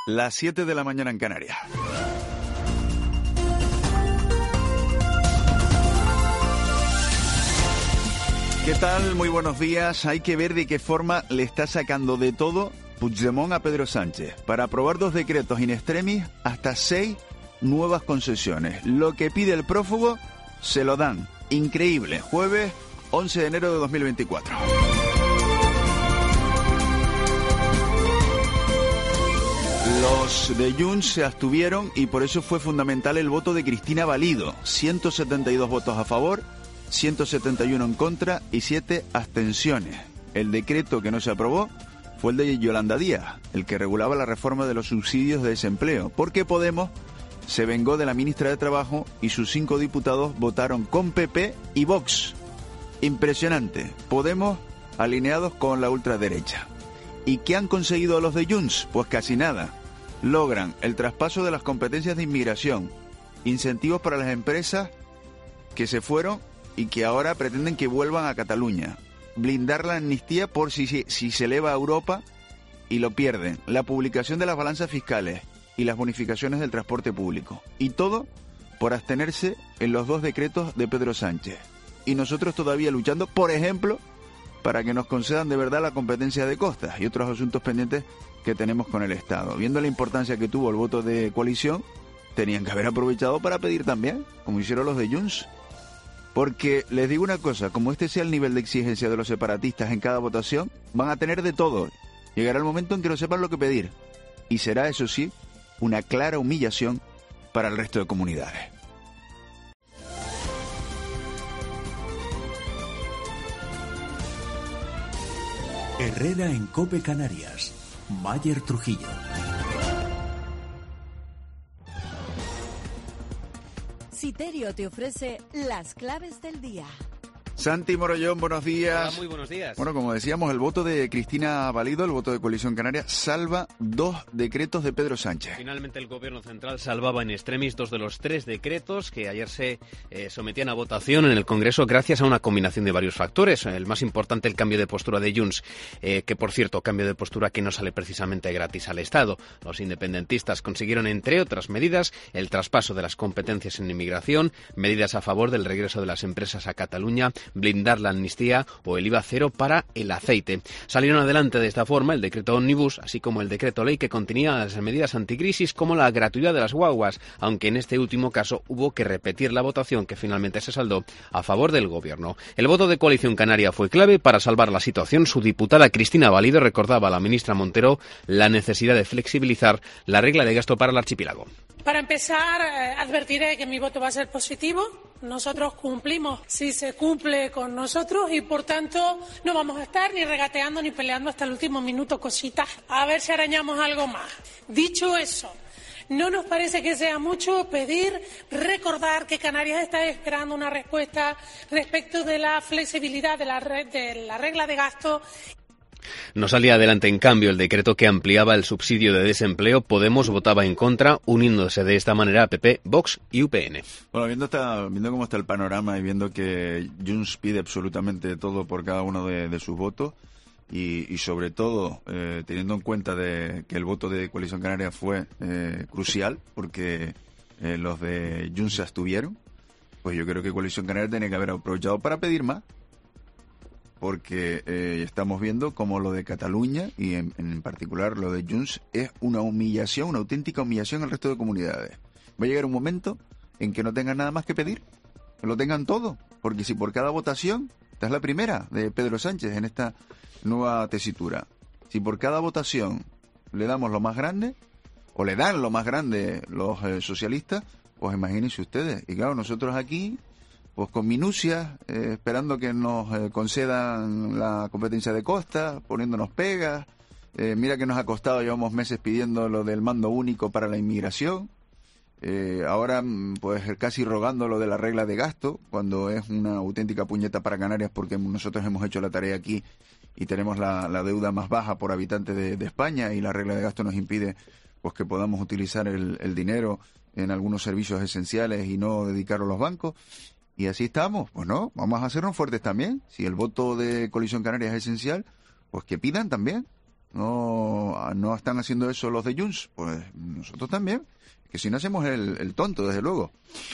Las 7 de la mañana en Canarias. ¿Qué tal? Muy buenos días. Hay que ver de qué forma le está sacando de todo Puigdemont a Pedro Sánchez para aprobar 2 decretos in extremis hasta 6 nuevas concesiones. Lo que pide el prófugo se lo dan. Increíble. Jueves 11 de enero de 2024. Los de Junts se abstuvieron y por eso fue fundamental el voto de Cristina Valido. 172 votos a favor, 171 en contra y 7 abstenciones. El decreto que no se aprobó fue el de Yolanda Díaz, el que regulaba la reforma de los subsidios de desempleo, porque Podemos se vengó de la ministra de Trabajo y sus 5 diputados votaron con PP y Vox. Impresionante. Podemos alineados con la ultraderecha. ¿Y qué han conseguido los de Junts? Pues casi nada. Logran el traspaso de las competencias de inmigración, incentivos para las empresas que se fueron y que ahora pretenden que vuelvan a Cataluña, blindar la amnistía por si se eleva a Europa y lo pierden, la publicación de las balanzas fiscales y las bonificaciones del transporte público. Y todo por abstenerse en los 2 decretos de Pedro Sánchez. Y nosotros todavía luchando, por ejemplo, para que nos concedan de verdad la competencia de costas y otros asuntos pendientes que tenemos con el Estado. Viendo la importancia que tuvo el voto de coalición, tenían que haber aprovechado para pedir también, como hicieron los de Junts. Porque les digo una cosa, como este sea el nivel de exigencia de los separatistas en cada votación, van a tener de todo. Llegará el momento en que no sepan lo que pedir. Y será, eso sí, una clara humillación para el resto de comunidades. Herrera en COPE Canarias. Mayer Trujillo. Citerio te ofrece las claves del día. Santi Morollón, buenos días. Hola, muy buenos días. Bueno, como decíamos, el voto de Cristina Valido, el voto de Coalición Canaria, salva 2 decretos de Pedro Sánchez. Finalmente el Gobierno Central salvaba en extremis 2 de los 3 decretos que ayer se sometían a votación en el Congreso gracias a una combinación de varios factores. El más importante, el cambio de postura de Junts, que por cierto, cambio de postura que no sale precisamente gratis al Estado. Los independentistas consiguieron, entre otras medidas, el traspaso de las competencias en inmigración, medidas a favor del regreso de las empresas a Cataluña, blindar la amnistía o el IVA cero para el aceite. Salieron adelante de esta forma el decreto ómnibus, así como el decreto ley que contenía las medidas anticrisis como la gratuidad de las guaguas, aunque en este último caso hubo que repetir la votación que finalmente se saldó a favor del Gobierno. El voto de Coalición Canaria fue clave para salvar la situación. Su diputada Cristina Valido recordaba a la ministra Montero la necesidad de flexibilizar la regla de gasto para el archipiélago. Para empezar, advertiré que mi voto va a ser positivo. Nosotros cumplimos si se cumple con nosotros y, por tanto, no vamos a estar ni regateando ni peleando hasta el último minuto cositas a ver si arañamos algo más. Dicho eso, no nos parece que sea mucho pedir, recordar que Canarias está esperando una respuesta respecto de la flexibilidad de la regla de gasto. No salía adelante, en cambio, el decreto que ampliaba el subsidio de desempleo. Podemos votaba en contra, uniéndose de esta manera a PP, Vox y UPN. Bueno, viendo cómo está el panorama y viendo que Junts pide absolutamente todo por cada uno de sus votos y sobre todo teniendo en cuenta que el voto de Coalición Canaria fue crucial porque los de Junts se abstuvieron, pues yo creo que Coalición Canaria tiene que haber aprovechado para pedir más. Porque estamos viendo como lo de Cataluña y en particular lo de Junts es una humillación, una auténtica humillación al resto de comunidades. Va a llegar un momento en que no tengan nada más que pedir, que lo tengan todo, porque si por cada votación, esta es la primera de Pedro Sánchez en esta nueva tesitura, si por cada votación le damos lo más grande, o le dan lo más grande los socialistas, pues imagínense ustedes, y claro, nosotros aquí pues con minucias, esperando que nos concedan la competencia de costa, poniéndonos pegas. Mira que nos ha costado, llevamos meses pidiendo lo del mando único para la inmigración. Ahora, pues casi rogando lo de la regla de gasto, cuando es una auténtica puñeta para Canarias, porque nosotros hemos hecho la tarea aquí y tenemos la deuda más baja por habitante de España, y la regla de gasto nos impide pues que podamos utilizar el dinero en algunos servicios esenciales y no dedicarlo a los bancos. Y así estamos, pues no, vamos a hacernos fuertes también. Si el voto de Coalición Canaria es esencial, pues que pidan también. ¿No están haciendo eso los de Junts? Pues nosotros también, que si no hacemos el tonto, desde luego.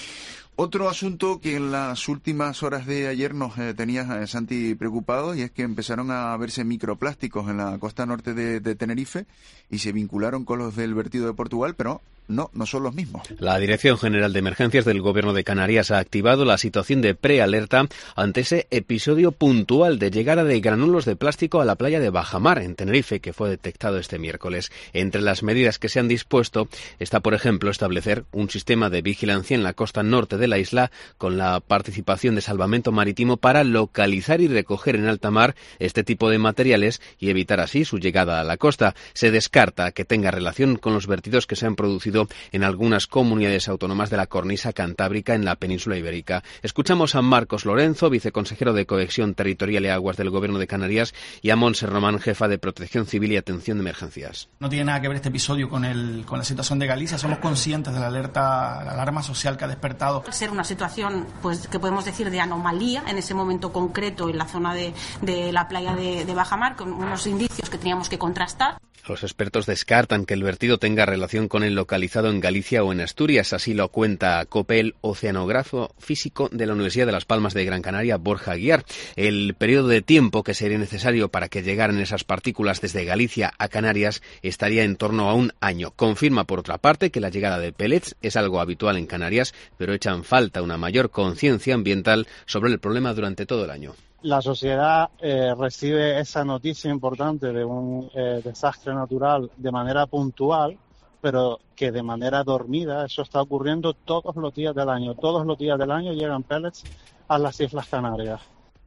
Otro asunto que en las últimas horas de ayer nos tenía Santi preocupado, y es que empezaron a verse microplásticos en la costa norte de Tenerife y se vincularon con los del vertido de Portugal, pero no son los mismos. La Dirección General de Emergencias del Gobierno de Canarias ha activado la situación de prealerta ante ese episodio puntual de llegada de granulos de plástico a la playa de Bajamar, en Tenerife, que fue detectado este miércoles. Entre las medidas que se han dispuesto está, por ejemplo, establecer un sistema de vigilancia en la costa norte de la isla con la participación de salvamento marítimo para localizar y recoger en alta mar este tipo de materiales y evitar así su llegada a la costa. Se descarta que tenga relación con los vertidos que se han producido en algunas comunidades autónomas de la cornisa cantábrica en la península ibérica. Escuchamos a Marcos Lorenzo, viceconsejero de Cohesión Territorial y Aguas del Gobierno de Canarias, y a Montse Román, jefa de Protección Civil y Atención de Emergencias. No tiene nada que ver este episodio con la situación de Galicia. Somos conscientes de la alarma social que ha despertado. Ser una situación, pues, que podemos decir de anomalía en ese momento concreto en la zona de la playa de Bajamar, con unos indicios que teníamos que contrastar. Los expertos descartan que el vertido tenga relación con el localizado en Galicia o en Asturias, así lo cuenta COPE, el oceanógrafo físico de la Universidad de Las Palmas de Gran Canaria, Borja Aguiar. El periodo de tiempo que sería necesario para que llegaran esas partículas desde Galicia a Canarias estaría en torno a 1 año. Confirma, por otra parte, que la llegada de pellets es algo habitual en Canarias, pero echan falta una mayor conciencia ambiental sobre el problema durante todo el año. La sociedad recibe esa noticia importante de un desastre natural de manera puntual, pero que de manera dormida. Eso está ocurriendo todos los días del año. Todos los días del año llegan pellets a las Islas Canarias.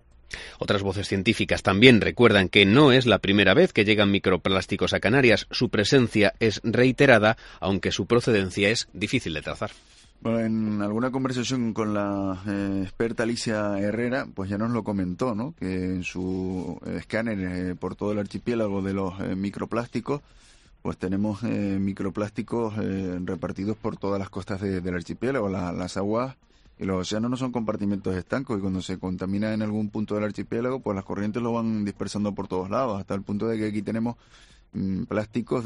Otras voces científicas también recuerdan que no es la primera vez que llegan microplásticos a Canarias. Su presencia es reiterada, aunque su procedencia es difícil de trazar. Bueno, en alguna conversación con la experta Alicia Herrera, pues ya nos lo comentó, ¿no? Que en su escáner por todo el archipiélago de los microplásticos, pues tenemos microplásticos repartidos por todas las costas del archipiélago. Las aguas y los océanos no son compartimentos estancos, y cuando se contamina en algún punto del archipiélago, pues las corrientes lo van dispersando por todos lados, hasta el punto de que aquí tenemos plásticos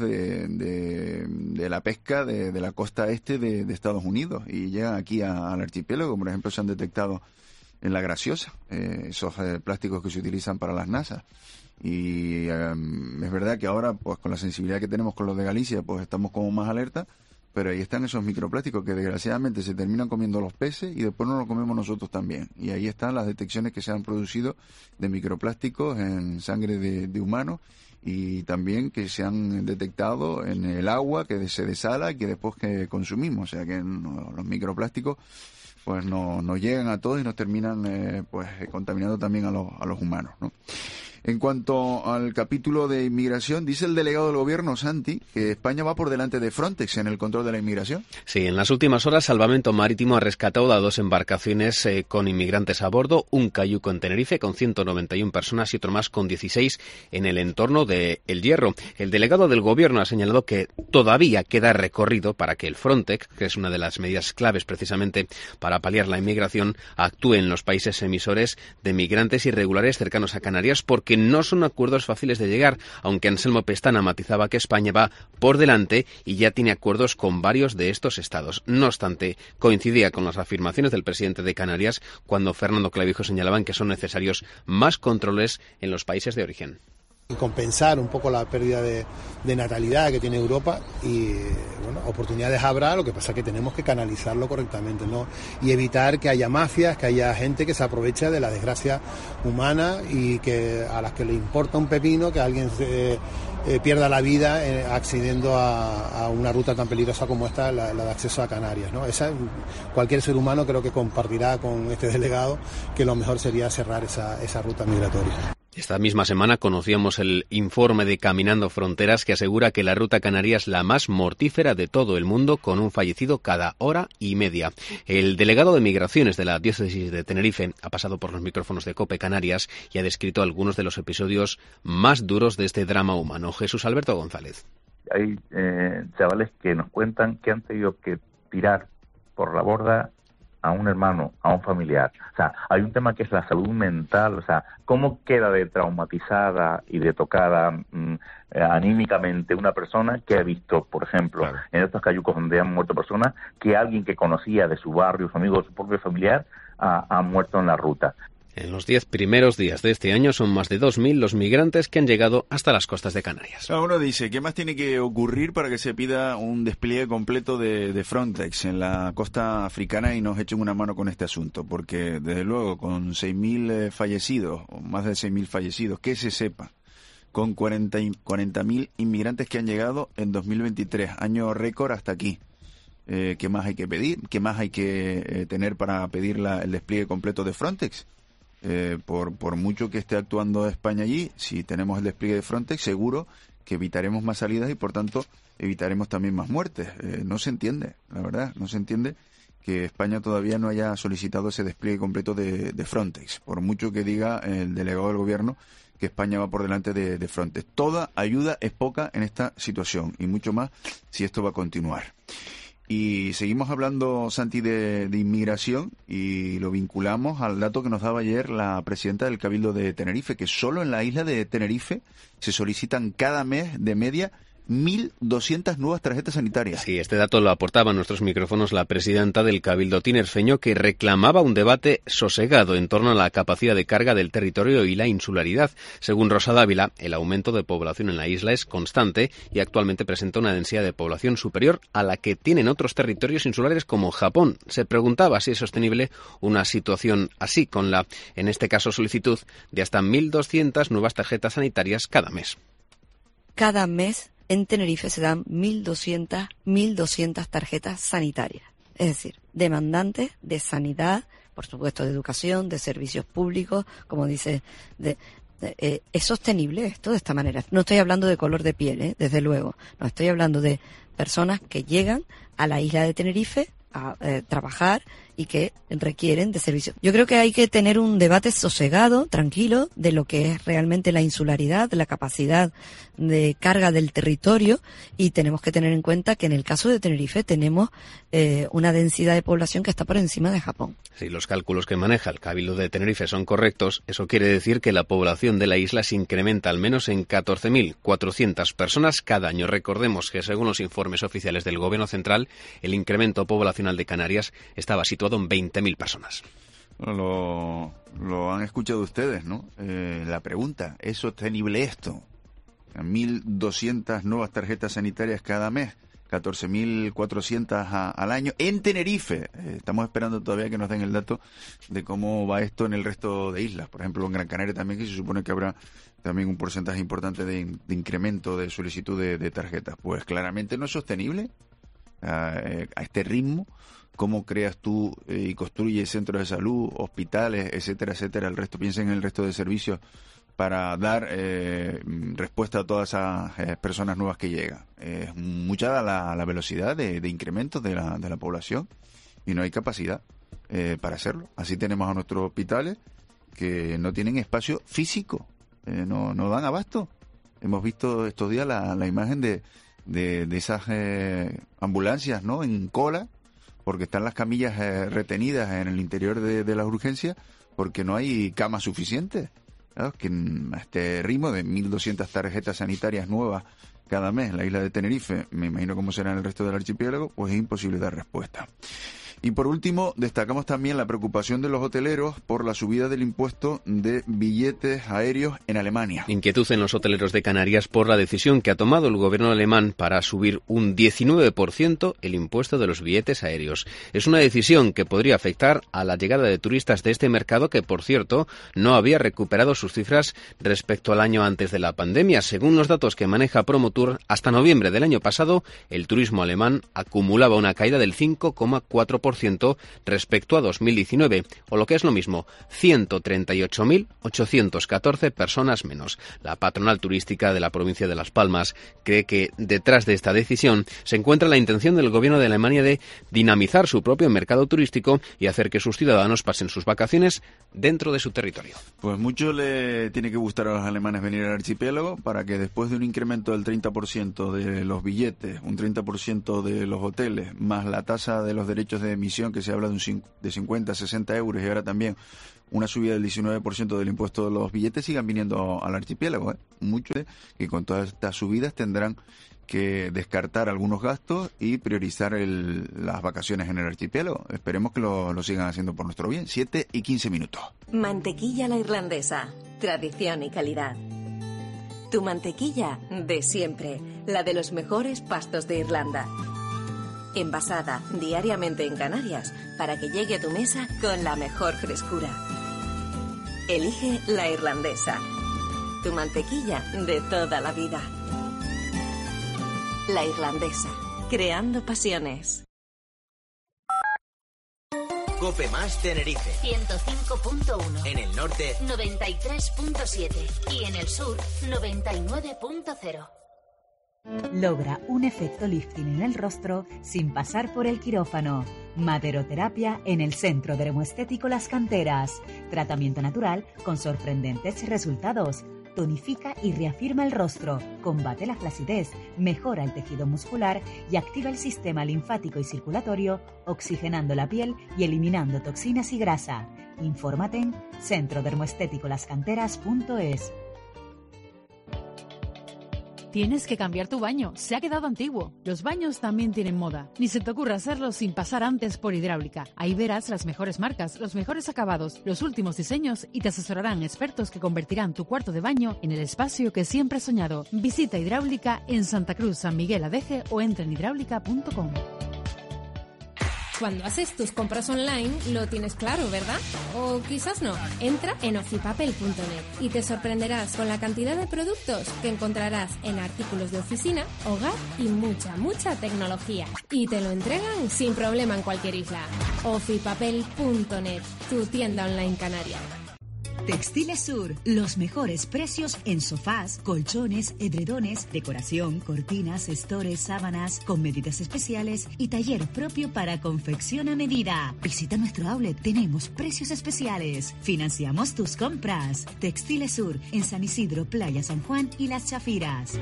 de la pesca de la costa este de Estados Unidos, y llegan aquí al archipiélago. Por ejemplo, se han detectado en La Graciosa esos plásticos que se utilizan para las NASA. Y es verdad que ahora, pues con la sensibilidad que tenemos con los de Galicia, pues estamos como más alerta, pero ahí están esos microplásticos que desgraciadamente se terminan comiendo los peces y después nos los comemos nosotros también. Y ahí están las detecciones que se han producido de microplásticos en sangre de humanos, y también que se han detectado en el agua que se desala y que después que consumimos. O sea que los microplásticos pues nos llegan a todos y nos terminan contaminando también a los humanos, ¿no? En cuanto al capítulo de inmigración, dice el delegado del gobierno, Santi, que España va por delante de Frontex en el control de la inmigración. Sí, en las últimas horas Salvamento Marítimo ha rescatado a 2 embarcaciones con inmigrantes a bordo, un cayuco en Tenerife con 191 personas y otro más con 16 en el entorno de El Hierro. El delegado del gobierno ha señalado que todavía queda recorrido para que el Frontex, que es una de las medidas claves precisamente para paliar la inmigración, actúe en los países emisores de migrantes irregulares cercanos a Canarias, porque no son acuerdos fáciles de llegar, aunque Anselmo Pestana matizaba que España va por delante y ya tiene acuerdos con varios de estos estados. No obstante, coincidía con las afirmaciones del presidente de Canarias cuando Fernando Clavijo señalaban que son necesarios más controles en los países de origen. Y compensar un poco la pérdida de natalidad que tiene Europa, y bueno, oportunidades habrá, lo que pasa es que tenemos que canalizarlo correctamente, ¿no? Y evitar que haya mafias, que haya gente que se aprovecha de la desgracia humana y que a las que le importa un pepino que alguien pierda la vida accediendo a una ruta tan peligrosa como esta, la de acceso a Canarias, ¿no? Cualquier ser humano creo que compartirá con este delegado que lo mejor sería cerrar esa ruta migratoria. Esta misma semana conocíamos el informe de Caminando Fronteras, que asegura que la ruta canaria es la más mortífera de todo el mundo, con un fallecido cada hora y media. El delegado de Migraciones de la Diócesis de Tenerife ha pasado por los micrófonos de COPE Canarias y ha descrito algunos de los episodios más duros de este drama humano. Jesús Alberto González. Hay chavales que nos cuentan que han tenido que tirar por la borda a un hermano, a un familiar. O sea, hay un tema que es la salud mental, o sea, cómo queda de traumatizada y de tocada anímicamente una persona que ha visto, por ejemplo, en estos cayucos donde han muerto personas, que alguien que conocía de su barrio, su amigo, su propio familiar, ha muerto en la ruta. En los 10 primeros días de este año son más de 2.000 los migrantes que han llegado hasta las costas de Canarias. Uno dice, ¿qué más tiene que ocurrir para que se pida un despliegue completo de Frontex en la costa africana y nos echen una mano con este asunto? Porque, desde luego, con 6.000 fallecidos, o más de 6.000 fallecidos, que se sepa, con 40.000 inmigrantes que han llegado en 2023, año récord hasta aquí. ¿Qué más hay que pedir? ¿Qué más hay que tener para pedir el despliegue completo de Frontex? Por mucho que esté actuando España allí, si tenemos el despliegue de Frontex, seguro que evitaremos más salidas y, por tanto, evitaremos también más muertes. No se entiende, la verdad, no se entiende que España todavía no haya solicitado ese despliegue completo de Frontex, por mucho que diga el delegado del gobierno que España va por delante de Frontex. Toda ayuda es poca en esta situación, y mucho más si esto va a continuar. Y seguimos hablando, Santi, de inmigración, y lo vinculamos al dato que nos daba ayer la presidenta del Cabildo de Tenerife, que solo en la isla de Tenerife se solicitan cada mes de media 1.200 nuevas tarjetas sanitarias. Sí, este dato lo aportaba a nuestros micrófonos la presidenta del Cabildo tinerfeño, que reclamaba un debate sosegado en torno a la capacidad de carga del territorio y la insularidad. Según Rosa Dávila, el aumento de población en la isla es constante y actualmente presenta una densidad de población superior a la que tienen otros territorios insulares como Japón. Se preguntaba si es sostenible una situación así, con la, en este caso, solicitud de hasta 1.200 nuevas tarjetas sanitarias cada mes. Cada mes en Tenerife se dan 1.200 tarjetas sanitarias. Es decir, demandantes de sanidad, por supuesto de educación, de servicios públicos, como dice, ¿es sostenible esto de esta manera? No estoy hablando de color de piel, desde luego. No, estoy hablando de personas que llegan a la isla de Tenerife a trabajar y que requieren de servicios. Yo creo que hay que tener un debate sosegado, tranquilo, de lo que es realmente la insularidad, la capacidad de carga del territorio, y tenemos que tener en cuenta que en el caso de Tenerife tenemos una densidad de población que está por encima de Japón. Si los cálculos que maneja el Cabildo de Tenerife son correctos, eso quiere decir que la población de la isla se incrementa al menos en 14.400 personas cada año. Recordemos que, según los informes oficiales del Gobierno Central, el incremento poblacional de Canarias estaba situado en 20.000 personas. Lo han escuchado ustedes, ¿no? La pregunta, ¿es sostenible esto? 1.200 nuevas tarjetas sanitarias cada mes, 14.400 al año en Tenerife. Estamos esperando todavía que nos den el dato de cómo va esto en el resto de islas. Por ejemplo, en Gran Canaria también, que se supone que habrá también un porcentaje importante de incremento de solicitud de tarjetas. Pues claramente no es sostenible a este ritmo. ¿Cómo creas tú y construyes centros de salud, hospitales, etcétera, etcétera? El resto, piensa en el resto de servicios para dar respuesta a todas esas personas nuevas que llegan. Es mucha la velocidad de incremento de la población, y no hay capacidad para hacerlo. Así tenemos a nuestros hospitales que no tienen espacio físico, no dan abasto. Hemos visto estos días la imagen de esas ambulancias, ¿no?, en cola, porque están las camillas retenidas en el interior de las urgencias, porque no hay camas suficientes. Claro, que a este ritmo de 1.200 tarjetas sanitarias nuevas cada mes en la isla de Tenerife, me imagino cómo será en el resto del archipiélago, pues es imposible dar respuesta. Y por último, destacamos también la preocupación de los hoteleros por la subida del impuesto de billetes aéreos en Alemania. Inquietud en los hoteleros de Canarias por la decisión que ha tomado el gobierno alemán para subir un 19% el impuesto de los billetes aéreos. Es una decisión que podría afectar a la llegada de turistas de este mercado, que, por cierto, no había recuperado sus cifras respecto al año antes de la pandemia. Según los datos que maneja Promotour, hasta noviembre del año pasado, el turismo alemán acumulaba una caída del 5,4% respecto a 2019, o lo que es lo mismo, 138.814 personas menos. La patronal turística de la provincia de Las Palmas cree que detrás de esta decisión se encuentra la intención del gobierno de Alemania de dinamizar su propio mercado turístico y hacer que sus ciudadanos pasen sus vacaciones dentro de su territorio. Pues mucho le tiene que gustar a los alemanes venir al archipiélago para que, después de un incremento del 30% de los billetes, un 30% de los hoteles, más la tasa de los derechos de emisión que se habla de 50 a 60 euros y ahora también una subida del 19% del impuesto de los billetes, sigan viniendo al archipiélago. Muchos que con todas estas subidas tendrán que descartar algunos gastos y priorizar las vacaciones en el archipiélago. Esperemos que lo sigan haciendo por nuestro bien. 7:15. Mantequilla La Irlandesa. Tradición y calidad. Tu mantequilla de siempre. La de los mejores pastos de Irlanda. Envasada diariamente en Canarias para que llegue a tu mesa con la mejor frescura. Elige La Irlandesa. Tu mantequilla de toda la vida. La Irlandesa. Creando pasiones. Cope Más Tenerife 105.1. En el norte 93.7 y en el sur 99.0. Logra un efecto lifting en el rostro sin pasar por el quirófano. Maderoterapia en el Centro Dermoestético Las Canteras. Tratamiento natural con sorprendentes resultados. Tonifica y reafirma el rostro, combate la flacidez, mejora el tejido muscular y activa el sistema linfático y circulatorio, oxigenando la piel y eliminando toxinas y grasa. Infórmate en centrodermoestéticolascanteras.es. Tienes que cambiar tu baño, se ha quedado antiguo. Los baños también tienen moda. Ni se te ocurra hacerlo sin pasar antes por Hidráulica. Ahí verás las mejores marcas, los mejores acabados, los últimos diseños y te asesorarán expertos que convertirán tu cuarto de baño en el espacio que siempre has soñado. Visita Hidráulica en Santa Cruz, San Miguel Adeje o entra en hidráulica.com. Cuando haces tus compras online lo tienes claro, ¿verdad? O quizás no. Entra en ofipapel.net y te sorprenderás con la cantidad de productos que encontrarás en artículos de oficina, hogar y mucha tecnología. Y te lo entregan sin problema en cualquier isla. ofipapel.net, tu tienda online canaria. Textiles Sur, los mejores precios en sofás, colchones, edredones, decoración, cortinas, estores, sábanas, con medidas especiales y taller propio para confección a medida. Visita nuestro outlet, tenemos precios especiales. Financiamos tus compras. Textiles Sur, en San Isidro, Playa San Juan y Las Chafiras.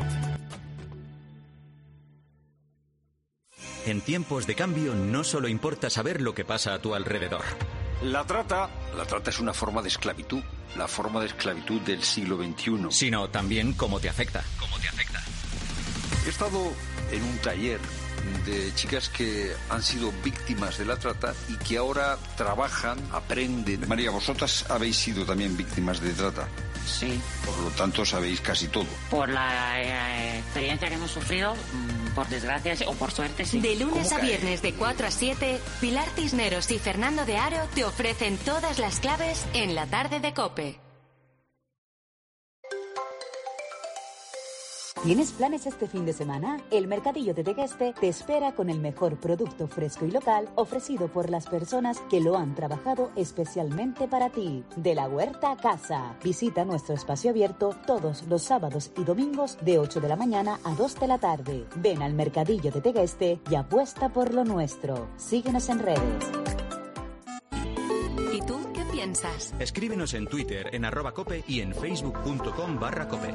En tiempos de cambio no solo importa saber lo que pasa a tu alrededor. La trata es una forma de esclavitud, la forma de esclavitud del siglo XXI. Sino también cómo te afecta. He estado en un taller de chicas que han sido víctimas de la trata y que ahora trabajan, aprenden. María, vosotras habéis sido también víctimas de trata. Sí. Por lo tanto, sabéis casi todo. Por la experiencia que hemos sufrido, por desgracia o por suerte, sí. De lunes a viernes de 4 a 7, Pilar Cisneros y Fernando de Aro te ofrecen todas las claves en la tarde de COPE. ¿Tienes planes este fin de semana? El Mercadillo de Tegueste te espera con el mejor producto fresco y local ofrecido por las personas que lo han trabajado especialmente para ti. De la huerta a casa. Visita nuestro espacio abierto todos los sábados y domingos de 8 de la mañana a 2 de la tarde. Ven al Mercadillo de Tegueste y apuesta por lo nuestro. Síguenos en redes. ¿Y tú qué piensas? Escríbenos en Twitter en @cope y en facebook.com/cope.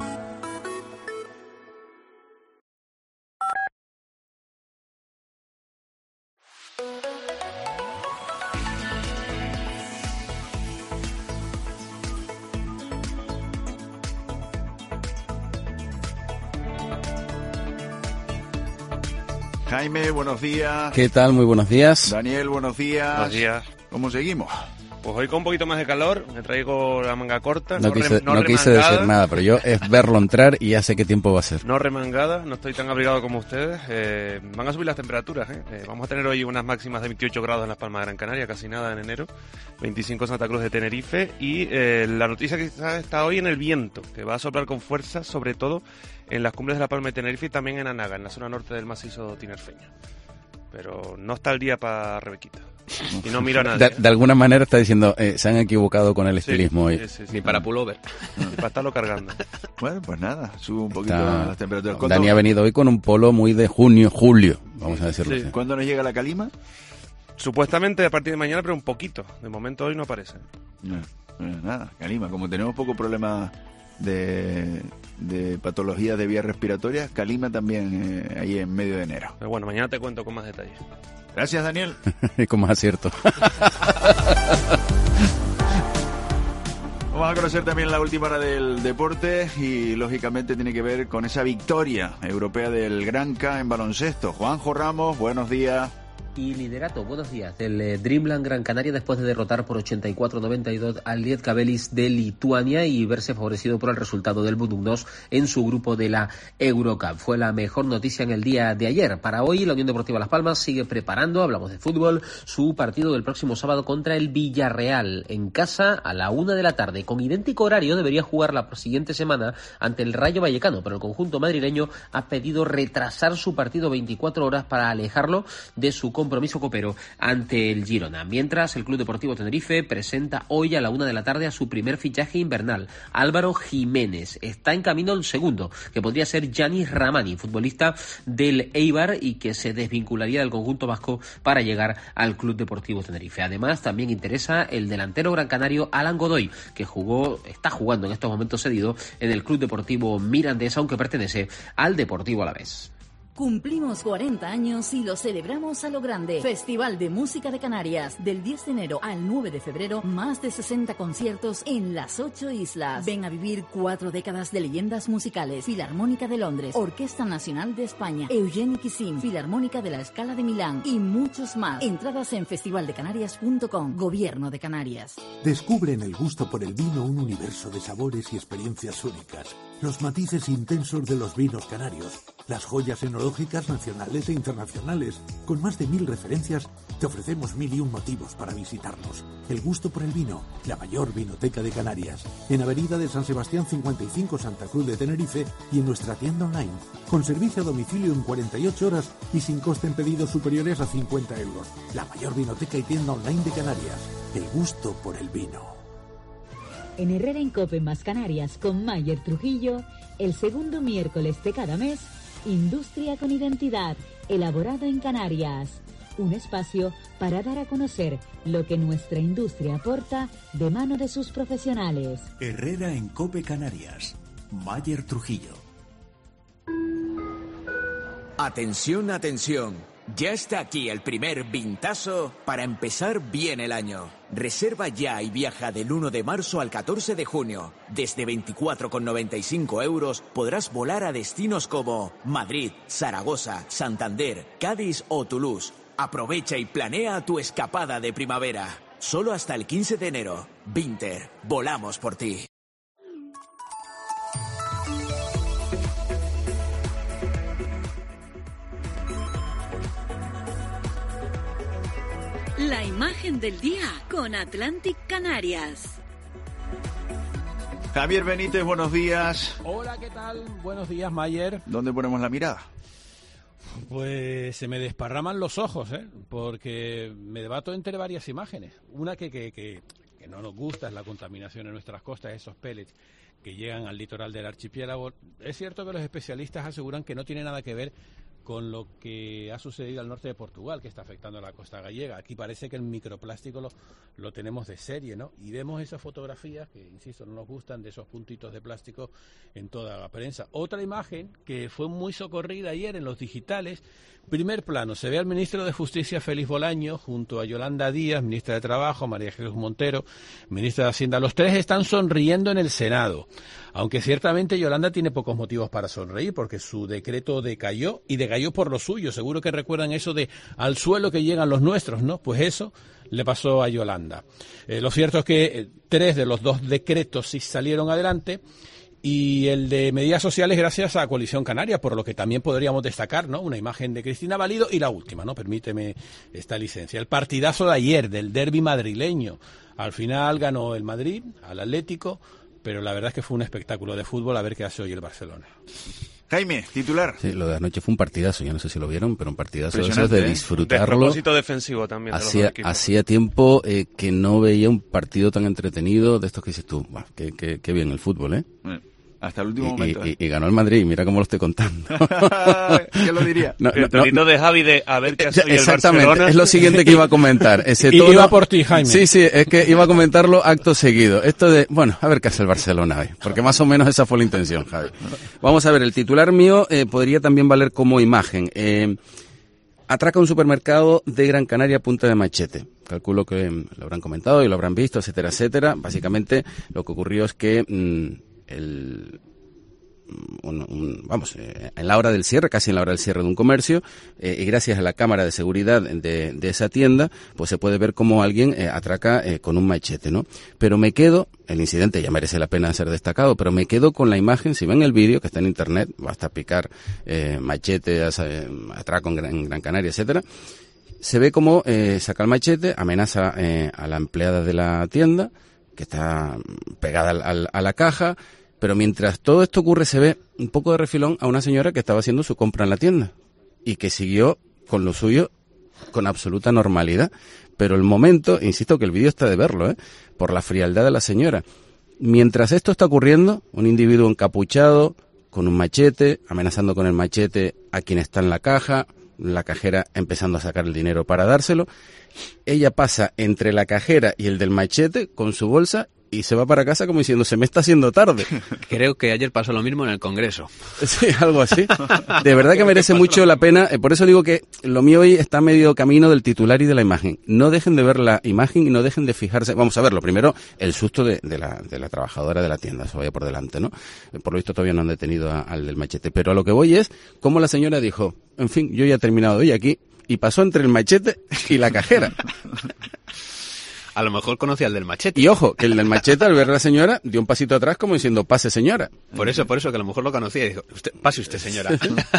Jaime, buenos días. ¿Qué tal? Muy buenos días. Daniel, buenos días. Buenos días. ¿Cómo seguimos? Pues hoy con un poquito más de calor, me traigo la manga corta. No quise decir nada, pero yo es verlo entrar y ya sé qué tiempo va a ser. No remangada, no estoy tan abrigado como ustedes. Van a subir las temperaturas. Vamos a tener hoy unas máximas de 28 grados en Las Palmas de Gran Canaria, casi nada en enero. 25 en Santa Cruz de Tenerife. Y la noticia quizás está hoy en el viento, que va a soplar con fuerza, sobre todo en las cumbres de La Palma de Tenerife y también en Anaga, en la zona norte del macizo tinerfeño. Pero no está el día para Rebequita. Y no miro a nadie. De alguna manera está diciendo, se han equivocado con el estilismo hoy. Sí. Ni para pullover. Ni para estarlo cargando. Bueno, pues nada, sube un poquito las temperaturas. Dani ha venido hoy con un polo muy de julio, vamos a decirlo así. ¿Cuándo nos llega la calima? Supuestamente a partir de mañana, pero un poquito. De momento hoy no aparece. Nada, calima. Como tenemos poco problema de patologías de vías respiratorias, calima también ahí en medio de enero. Pero bueno, mañana te cuento con más detalle. Gracias, Daniel. Con más acierto. Vamos a conocer también la última hora del deporte y, lógicamente, tiene que ver con esa victoria europea del Granca en baloncesto. Juanjo Ramos, buenos días. Y liderato, buenos días, del Dreamland Gran Canaria después de derrotar por 84-92 al Lietkabelis de Lituania y verse favorecido por el resultado del Budugnos en su grupo de la Eurocup. Fue la mejor noticia en el día de ayer. Para hoy, la Unión Deportiva Las Palmas sigue preparando, hablamos de fútbol, su partido del próximo sábado contra el Villarreal en casa a la 1 de la tarde. Con idéntico horario debería jugar la siguiente semana ante el Rayo Vallecano, pero el conjunto madrileño ha pedido retrasar su partido 24 horas para alejarlo de su compromiso copero ante el Girona. Mientras, el Club Deportivo Tenerife presenta hoy a la 1 de la tarde a su primer fichaje invernal, Álvaro Jiménez. Está en camino el segundo, que podría ser Yanis Ramani, futbolista del Eibar y que se desvincularía del conjunto vasco para llegar al Club Deportivo Tenerife. Además, también interesa el delantero gran canario Alan Godoy, que está jugando en estos momentos cedido en el Club Deportivo Mirandés, aunque pertenece al Deportivo Alavés. Cumplimos 40 años y lo celebramos a lo grande. Festival de Música de Canarias. Del 10 de enero al 9 de febrero, más de 60 conciertos en las 8 islas. Ven a vivir 4 décadas de leyendas musicales. Filarmónica de Londres, Orquesta Nacional de España, Eugeni Kissin, Filarmónica de la Scala de Milán y muchos más. Entradas en festivaldecanarias.com. Gobierno de Canarias. Descubre en el gusto por el vino un universo de sabores y experiencias únicas. Los matices intensos de los vinos canarios, las joyas enológicas nacionales e internacionales. Con más de 1000 referencias, te ofrecemos 1001 motivos para visitarnos. El gusto por el vino, la mayor vinoteca de Canarias. En Avenida de San Sebastián 55, Santa Cruz de Tenerife, y en nuestra tienda online, con servicio a domicilio en 48 horas y sin coste en pedidos superiores a 50 euros. La mayor vinoteca y tienda online de Canarias. El gusto por el vino. En Herrera en Cope más Canarias con Mayer Trujillo, el segundo miércoles de cada mes, Industria con Identidad, elaborada en Canarias. Un espacio para dar a conocer lo que nuestra industria aporta de mano de sus profesionales. Herrera en Cope Canarias, Mayer Trujillo. Atención, atención. Ya está aquí el primer vintazo para empezar bien el año. Reserva ya y viaja del 1 de marzo al 14 de junio. Desde 24,95 euros podrás volar a destinos como Madrid, Zaragoza, Santander, Cádiz o Toulouse. Aprovecha y planea tu escapada de primavera. Solo hasta el 15 de enero. Vinter, volamos por ti. La imagen del día con Atlantic Canarias. Javier Benítez, buenos días. Hola, ¿qué tal? Buenos días, Mayer. ¿Dónde ponemos la mirada? Pues se me desparraman los ojos, porque me debato entre varias imágenes. Una que no nos gusta es la contaminación en nuestras costas, esos pellets que llegan al litoral del archipiélago. Es cierto que los especialistas aseguran que no tiene nada que ver con lo que ha sucedido al norte de Portugal, que está afectando a la costa gallega. Aquí parece que el microplástico lo tenemos de serie, ¿no? Y vemos esas fotografías que, insisto, no nos gustan, de esos puntitos de plástico en toda la prensa. Otra imagen que fue muy socorrida ayer en los digitales, primer plano, se ve al ministro de Justicia, Félix Bolaño, junto a Yolanda Díaz, ministra de Trabajo, María Jesús Montero, ministra de Hacienda. Los tres están sonriendo en el Senado, aunque ciertamente Yolanda tiene pocos motivos para sonreír, porque su decreto decayó, y decayó por lo suyo. Seguro que recuerdan eso de al suelo que llegan los nuestros, ¿no? Pues eso le pasó a Yolanda. Lo cierto es que 3 de los 2 decretos sí salieron adelante, y el de medidas sociales gracias a Coalición Canaria, por lo que también podríamos destacar, ¿no? Una imagen de Cristina Valido y la última, ¿no? Permíteme esta licencia. El partidazo de ayer del derbi madrileño. Al final ganó el Madrid al Atlético, pero la verdad es que fue un espectáculo de fútbol. A ver qué hace hoy el Barcelona. Jaime, titular. Sí, lo de anoche fue un partidazo, yo no sé si lo vieron, pero un partidazo de esos de disfrutarlo. Un propósito defensivo también. Hacía tiempo que no veía un partido tan entretenido de estos que dices tú. Bueno, qué bien el fútbol, ¿eh? Hasta el último momento. Y ganó el Madrid, mira cómo lo estoy contando. ¿Quién lo diría? El tonito de Javi de a ver qué hace hoy el exactamente, Barcelona. es lo siguiente que iba a comentar. Iba por ti, Jaime. Sí, es que iba a comentarlo acto seguido. Esto de, bueno, a ver qué hace el Barcelona hoy. Porque más o menos esa fue la intención, Javi. Vamos a ver, el titular mío podría también valer como imagen. Atraca un supermercado de Gran Canaria a punta de machete. Calculo que lo habrán comentado y lo habrán visto, etcétera, etcétera. Básicamente lo que ocurrió es que en la hora del cierre, casi en la hora del cierre de un comercio, y gracias a la cámara de seguridad de esa tienda, pues se puede ver cómo alguien atraca con un machete, ¿no? Pero me quedo, el incidente ya merece la pena ser destacado, pero me quedo con la imagen, si ven el vídeo que está en internet, basta picar machete, atraco en Gran Canaria, etcétera. Se ve cómo saca el machete, amenaza a la empleada de la tienda, que está pegada a la caja. Pero mientras todo esto ocurre, se ve un poco de refilón a una señora que estaba haciendo su compra en la tienda y que siguió con lo suyo con absoluta normalidad. Pero el momento, insisto que el vídeo está de verlo, por la frialdad de la señora. Mientras esto está ocurriendo, un individuo encapuchado, con un machete, amenazando con el machete a quien está en la caja, la cajera empezando a sacar el dinero para dárselo. Ella pasa entre la cajera y el del machete con su bolsa y se va para casa como diciendo, se me está haciendo tarde. Creo que ayer pasó lo mismo en el Congreso. Sí, algo así. De verdad que merece mucho la pena. Por eso digo que lo mío hoy está medio camino del titular y de la imagen. No dejen de ver la imagen y no dejen de fijarse. Vamos a ver, lo primero, el susto de la trabajadora de la tienda. Eso vaya por delante, ¿no? Por lo visto todavía no han detenido al del machete. Pero a lo que voy es cómo la señora dijo, en fin, yo ya he terminado hoy aquí, y pasó entre el machete y la cajera. A lo mejor conocía al del machete. Y ojo, que el del machete, al ver a la señora, dio un pasito atrás como diciendo, pase señora. Por eso, que a lo mejor lo conocía y dijo, pase usted señora.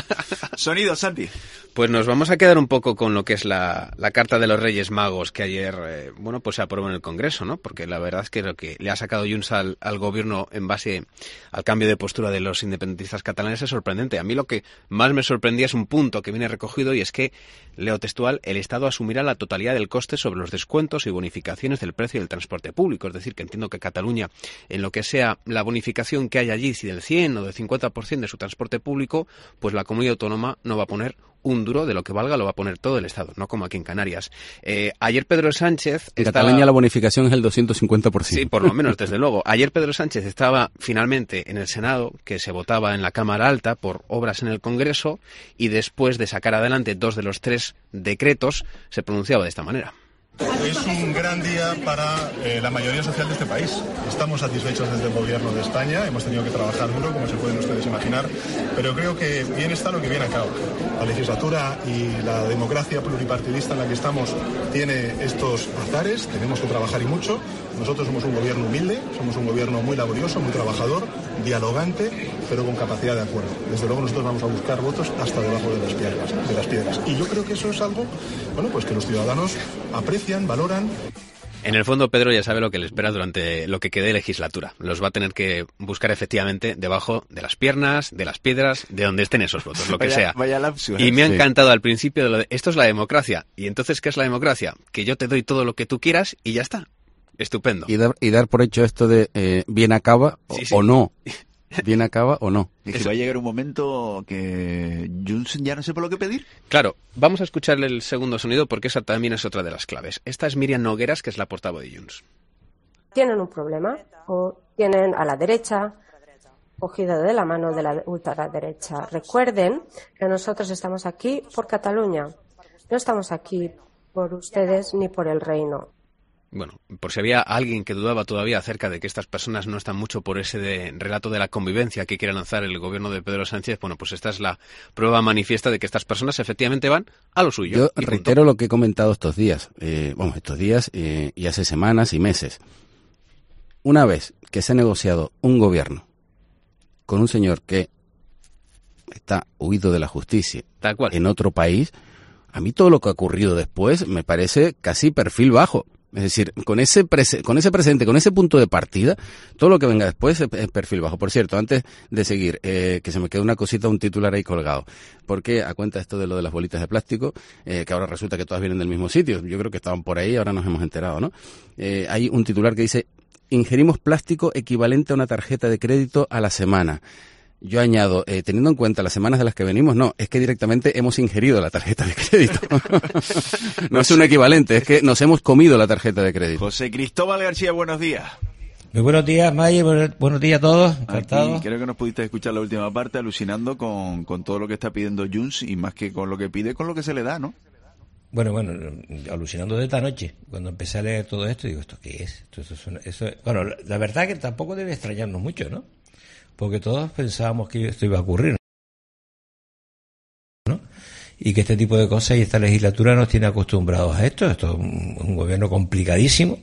Sonido, Santi. Pues nos vamos a quedar un poco con lo que es la Carta de los Reyes Magos que ayer, pues se aprobó en el Congreso, ¿no? Porque la verdad es que lo que le ha sacado Junts al gobierno en base al cambio de postura de los independentistas catalanes es sorprendente. A mí lo que más me sorprendía es un punto que viene recogido y es que, leo textual, el Estado asumirá la totalidad del coste sobre los descuentos y bonificaciones del precio del transporte público. Es decir, que entiendo que Cataluña, en lo que sea la bonificación que hay allí, si del 100 o del 50% de su transporte público, pues la comunidad autónoma no va a poner un duro, de lo que valga lo va a poner todo el Estado, no como aquí en Canarias. Ayer Pedro Sánchez... En Cataluña la bonificación es el 250%. Sí, por lo menos, desde luego. Ayer Pedro Sánchez estaba finalmente en el Senado, que se votaba en la Cámara Alta por obras en el Congreso, y después de sacar adelante 2 de los 3 decretos, se pronunciaba de esta manera. Es un gran día para la mayoría social de este país. Estamos satisfechos desde el Gobierno de España, hemos tenido que trabajar duro, como se pueden ustedes imaginar, pero creo que bien está lo que viene a cabo. La legislatura y la democracia pluripartidista en la que estamos tiene estos azares, tenemos que trabajar y mucho. Nosotros somos un gobierno humilde, somos un gobierno muy laborioso, muy trabajador, dialogante, pero con capacidad de acuerdo. Desde luego nosotros vamos a buscar votos hasta debajo de las piedras. Y yo creo que eso es algo, pues que los ciudadanos aprecian, valoran. En el fondo, Pedro ya sabe lo que le espera durante lo que quede de legislatura. Los va a tener que buscar efectivamente debajo de las piernas, de las piedras, de donde estén esos votos, lo que sea. Vaya lapsus, y me ha encantado al principio de lo de, esto es la democracia. ¿Y entonces qué es la democracia? Que yo te doy todo lo que tú quieras y ya está. Estupendo. Y dar por hecho esto de bien acaba o no. Bien acaba o no. Y que va a llegar un momento que Junts ya no sé por lo que pedir. Claro, vamos a escucharle el segundo sonido porque esa también es otra de las claves. Esta es Míriam Nogueras, que es la portavoz de Junts. Tienen un problema, o tienen a la derecha cogida de la mano de la ultraderecha. Recuerden que nosotros estamos aquí por Cataluña, no estamos aquí por ustedes ni por el reino. Bueno, por si había alguien que dudaba todavía acerca de que estas personas no están mucho por ese relato de la convivencia que quiere lanzar el gobierno de Pedro Sánchez, bueno, pues esta es la prueba manifiesta de que estas personas efectivamente van a lo suyo. Yo reitero lo que he comentado estos días, y hace semanas y meses. Una vez que se ha negociado un gobierno con un señor que está huido de la justicia tal cual en otro país, a mí todo lo que ha ocurrido después me parece casi perfil bajo. Es decir, con ese presente, con ese punto de partida, todo lo que venga después es perfil bajo. Por cierto, antes de seguir, que se me quedó una cosita, un titular ahí colgado. Porque a cuenta esto de lo de las bolitas de plástico, que ahora resulta que todas vienen del mismo sitio. Yo creo que estaban por ahí, ahora nos hemos enterado, ¿no? Hay un titular que dice, ingerimos plástico equivalente a una tarjeta de crédito a la semana. Yo añado, teniendo en cuenta las semanas de las que venimos, no, es que directamente hemos ingerido la tarjeta de crédito. No es un equivalente, es que nos hemos comido la tarjeta de crédito. José Cristóbal García, buenos días. Muy buenos días, Mayer, buenos días a todos, encantado. Aquí creo que nos pudiste escuchar la última parte, alucinando con todo lo que está pidiendo Junts, y más que con lo que pide, con lo que se le da, ¿no? Bueno, alucinando de esta noche, cuando empecé a leer todo esto, digo, ¿esto qué es? Bueno, la verdad es que tampoco debe extrañarnos mucho, ¿no? Porque todos pensábamos que esto iba a ocurrir, ¿no? Y que este tipo de cosas y esta legislatura nos tiene acostumbrados a esto. Esto es un gobierno complicadísimo,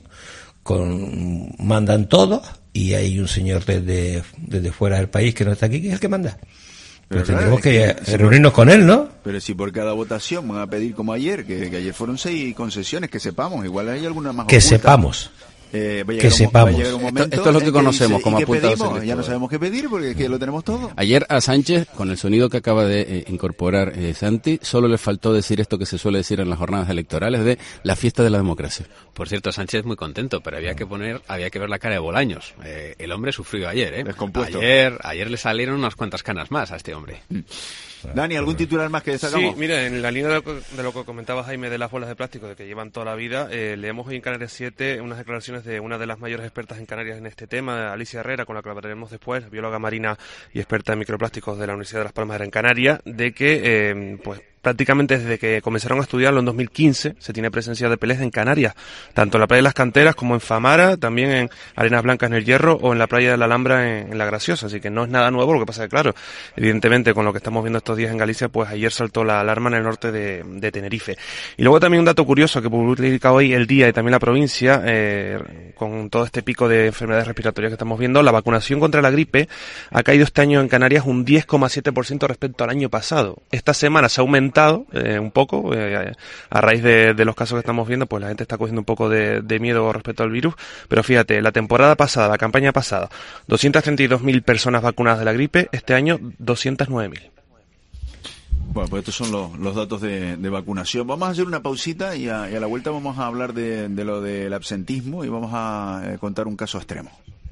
mandan todos, y hay un señor desde fuera del país que no está aquí, que es el que manda. Pero tendremos que reunirnos con él, ¿no? Pero si por cada votación van a pedir como ayer, que ayer fueron 6 concesiones, que sepamos, igual hay alguna más que oculta. Sepamos. Sepamos. Esto es lo que conocemos como apuntados. Ya no sabemos qué pedir porque es que lo tenemos todo. Ayer a Sánchez, con el sonido que acaba de incorporar Santi, solo le faltó decir esto que se suele decir en las jornadas electorales de la fiesta de la democracia. Por cierto, Sánchez muy contento, pero había que ver la cara de Bolaños. El hombre sufrió ayer, Descompuesto. Ayer le salieron unas cuantas canas más a este hombre. Dani, ¿algún titular más que destacamos? Sí, mira, en la línea de lo que comentaba Jaime de las bolas de plástico, de que llevan toda la vida, leemos hoy en Canarias 7 unas declaraciones de una de las mayores expertas en Canarias en este tema, Alicia Herrera, con la que hablaremos después, bióloga marina y experta en microplásticos de la Universidad de Las Palmas de Gran Canaria, de que, prácticamente desde que comenzaron a estudiarlo en 2015 se tiene presencia de peles en Canarias, tanto en la playa de las Canteras como en Famara, también en Arenas Blancas en el Hierro o en la playa de la Alhambra en La Graciosa, así que no es nada nuevo. Lo que pasa es que, claro, evidentemente con lo que estamos viendo estos días en Galicia, pues ayer saltó la alarma en el norte de Tenerife. Y luego también un dato curioso que publica hoy El Día y también La Provincia, con todo este pico de enfermedades respiratorias que estamos viendo, la vacunación contra la gripe ha caído este año en Canarias un 10,7% respecto al año pasado. Esta semana se ha aumentado un poco, a raíz de los casos que estamos viendo, pues la gente está cogiendo un poco de miedo respecto al virus, pero fíjate, la temporada pasada, la campaña pasada, 232.000 personas vacunadas de la gripe, este año 209.000. Bueno, pues estos son los datos de vacunación. Vamos a hacer una pausita y a la vuelta vamos a hablar de lo del absentismo y vamos a contar un caso extremo.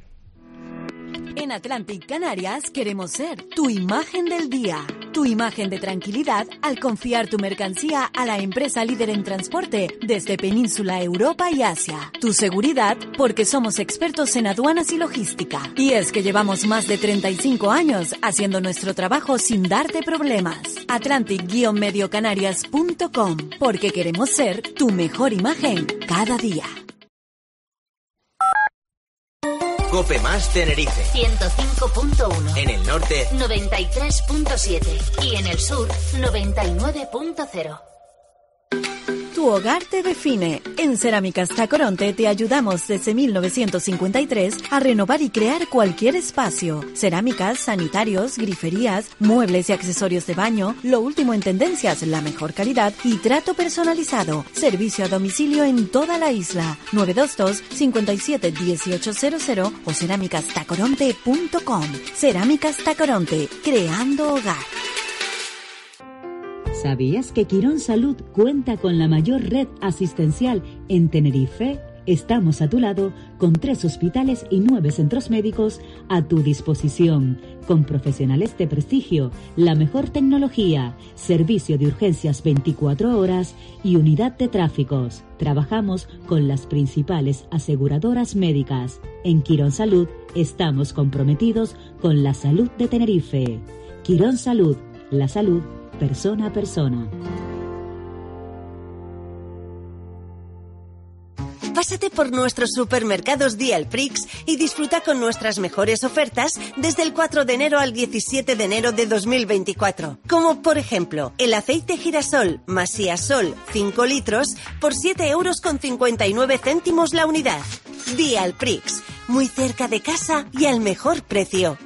En Atlantic Canarias queremos ser tu imagen del día, tu imagen de tranquilidad al confiar tu mercancía a la empresa líder en transporte desde Península, Europa y Asia. Tu seguridad porque somos expertos en aduanas y logística. Y es que llevamos más de 35 años haciendo nuestro trabajo sin darte problemas. Atlantic-mediocanarias.com, porque queremos ser tu mejor imagen cada día. Cope Más Tenerife 105.1. En el norte 93.7 y en el sur 99.0. Tu hogar te define. En Cerámicas Tacoronte te ayudamos desde 1953 a renovar y crear cualquier espacio. Cerámicas, sanitarios, griferías, muebles y accesorios de baño, lo último en tendencias, la mejor calidad y trato personalizado. Servicio a domicilio en toda la isla. 922 57 1800 o cerámicastacoronte.com. Cerámicas Tacoronte, creando hogar. ¿Sabías que Quirón Salud cuenta con la mayor red asistencial en Tenerife? Estamos a tu lado con 3 hospitales y 9 centros médicos a tu disposición, con profesionales de prestigio, la mejor tecnología, servicio de urgencias 24 horas y unidad de tráficos. Trabajamos con las principales aseguradoras médicas. En Quirón Salud estamos comprometidos con la salud de Tenerife. Quirón Salud, la salud persona a persona. Pásate por nuestros supermercados Día El Prix y disfruta con nuestras mejores ofertas desde el 4 de enero al 17 de enero de 2024. Como por ejemplo, el aceite girasol Masía Sol 5 litros por 7,59 € la unidad. Día El Prix, muy cerca de casa y al mejor precio.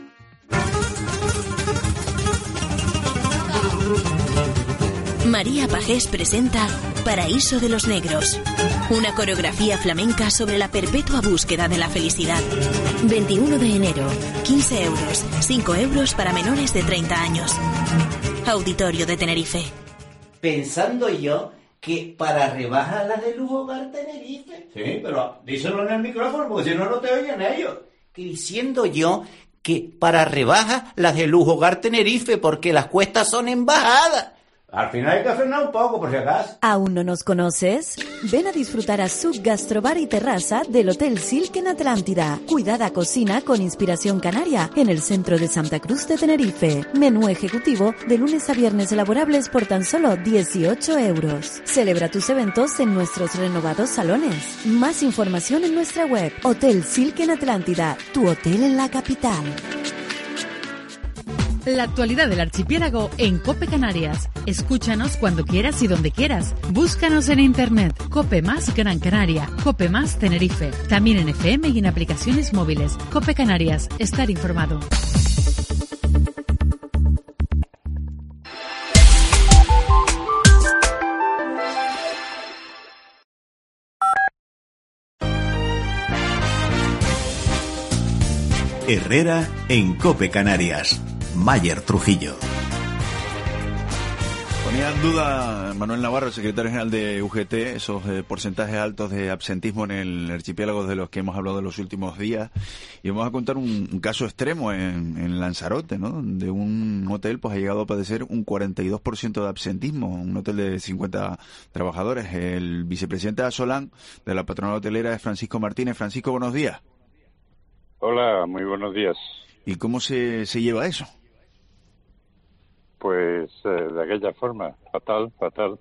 María Pajés presenta Paraíso de los Negros, una coreografía flamenca sobre la perpetua búsqueda de la felicidad. 21 de enero, 15 €, 5 € para menores de 30 años. Auditorio de Tenerife. Pensando yo que para rebajas las de Lujo Hogar Tenerife. Sí, pero díselo en el micrófono porque si no, no te oyen ellos. Que diciendo yo que para rebajas las de Lujo Hogar Tenerife porque las cuestas son en bajada. Al final hay que frenar un poco, por si acaso. ¿Aún no nos conoces? Ven a disfrutar a Sub Gastrobar y Terraza del Hotel Silk en Atlántida. Cuidada cocina con inspiración canaria en el centro de Santa Cruz de Tenerife. Menú ejecutivo de lunes a viernes elaborables por tan solo 18 euros. Celebra tus eventos en nuestros renovados salones. Más información en nuestra web. Hotel Silk en Atlántida, tu hotel en la capital. La actualidad del archipiélago en COPE Canarias. Escúchanos cuando quieras y donde quieras. Búscanos en internet. COPE Más Gran Canaria. COPE Más Tenerife. También en FM y en aplicaciones móviles. COPE Canarias. Estar informado. Herrera en COPE Canarias. Mayer Trujillo. Ponía en duda Manuel Navarro, el secretario general de UGT, esos porcentajes altos de absentismo en el archipiélago de los que hemos hablado en los últimos días. Y vamos a contar un caso extremo en Lanzarote, ¿no? Donde un hotel pues ha llegado a padecer un 42% de absentismo, un hotel de 50 trabajadores. El vicepresidente de Asolán, de la patronal hotelera, es Francisco Martínez. Francisco, buenos días. Hola, muy buenos días. ¿Y cómo se lleva eso? Pues de aquella forma, fatal,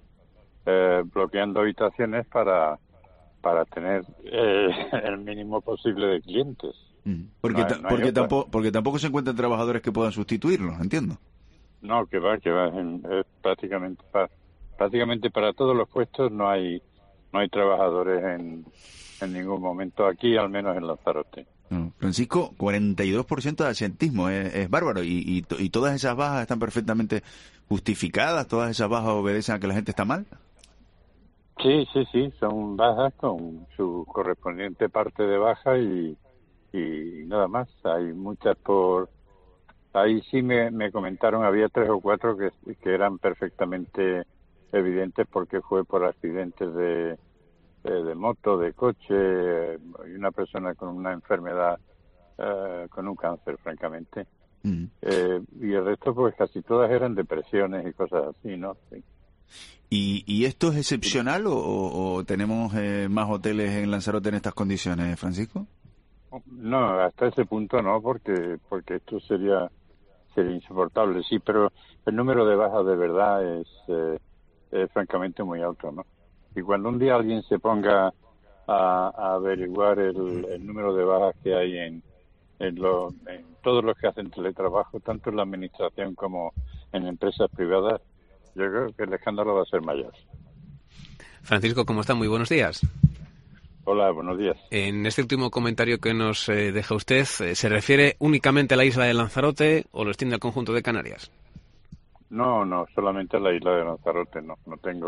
bloqueando habitaciones para tener el mínimo posible de clientes. Porque tampoco se encuentran trabajadores que puedan sustituirlos, entiendo. No, que va, es prácticamente para todos los puestos no hay trabajadores en ningún momento aquí, al menos en Lanzarote. No. Francisco, 42% de absentismo, es bárbaro, y todas esas bajas están perfectamente justificadas, todas esas bajas obedecen a que la gente está mal. Sí, son bajas con su correspondiente parte de baja y nada más. Hay muchas ahí sí me comentaron, había 3 o 4 que eran perfectamente evidentes porque fue por accidentes de moto, de coche, y una persona con una enfermedad, con un cáncer, francamente. Y el resto, pues casi todas eran depresiones y cosas así, ¿no? Sí. ¿Y esto es excepcional o tenemos más hoteles en Lanzarote en estas condiciones, Francisco? No, hasta ese punto no, porque esto sería insoportable, sí, pero el número de bajas de verdad es francamente muy alto, ¿no? Y cuando un día alguien se ponga a averiguar el número de bajas que hay en todos los que hacen teletrabajo, tanto en la administración como en empresas privadas, yo creo que el escándalo va a ser mayor. Francisco, ¿cómo está? Muy buenos días. Hola, buenos días. En este último comentario que nos deja usted, ¿se refiere únicamente a la isla de Lanzarote o lo extiende al conjunto de Canarias? No, solamente a la isla de Lanzarote, no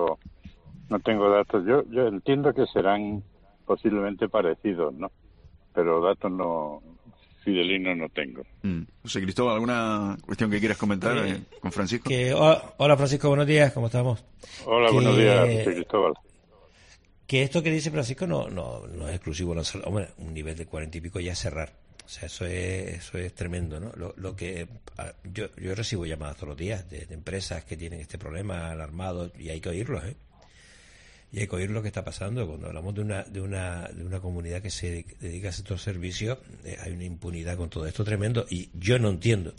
tengo datos. Yo entiendo que serán posiblemente parecidos, ¿no? Pero datos fidelinos no tengo. José Cristóbal, ¿alguna cuestión que quieras comentar con Francisco? Hola Francisco, buenos días, ¿cómo estamos? Hola, buenos días, José Cristóbal. Que esto que dice Francisco no es exclusivo. Hombre, un nivel de 40 y pico ya es cerrar. O sea, eso es tremendo, ¿no? Lo que yo recibo llamadas todos los días de empresas que tienen este problema alarmados y hay que oírlos, ¿eh? Y hay que oír lo que está pasando. Cuando hablamos de una comunidad que se dedica a estos servicios, hay una impunidad con todo esto tremendo. Y yo no entiendo,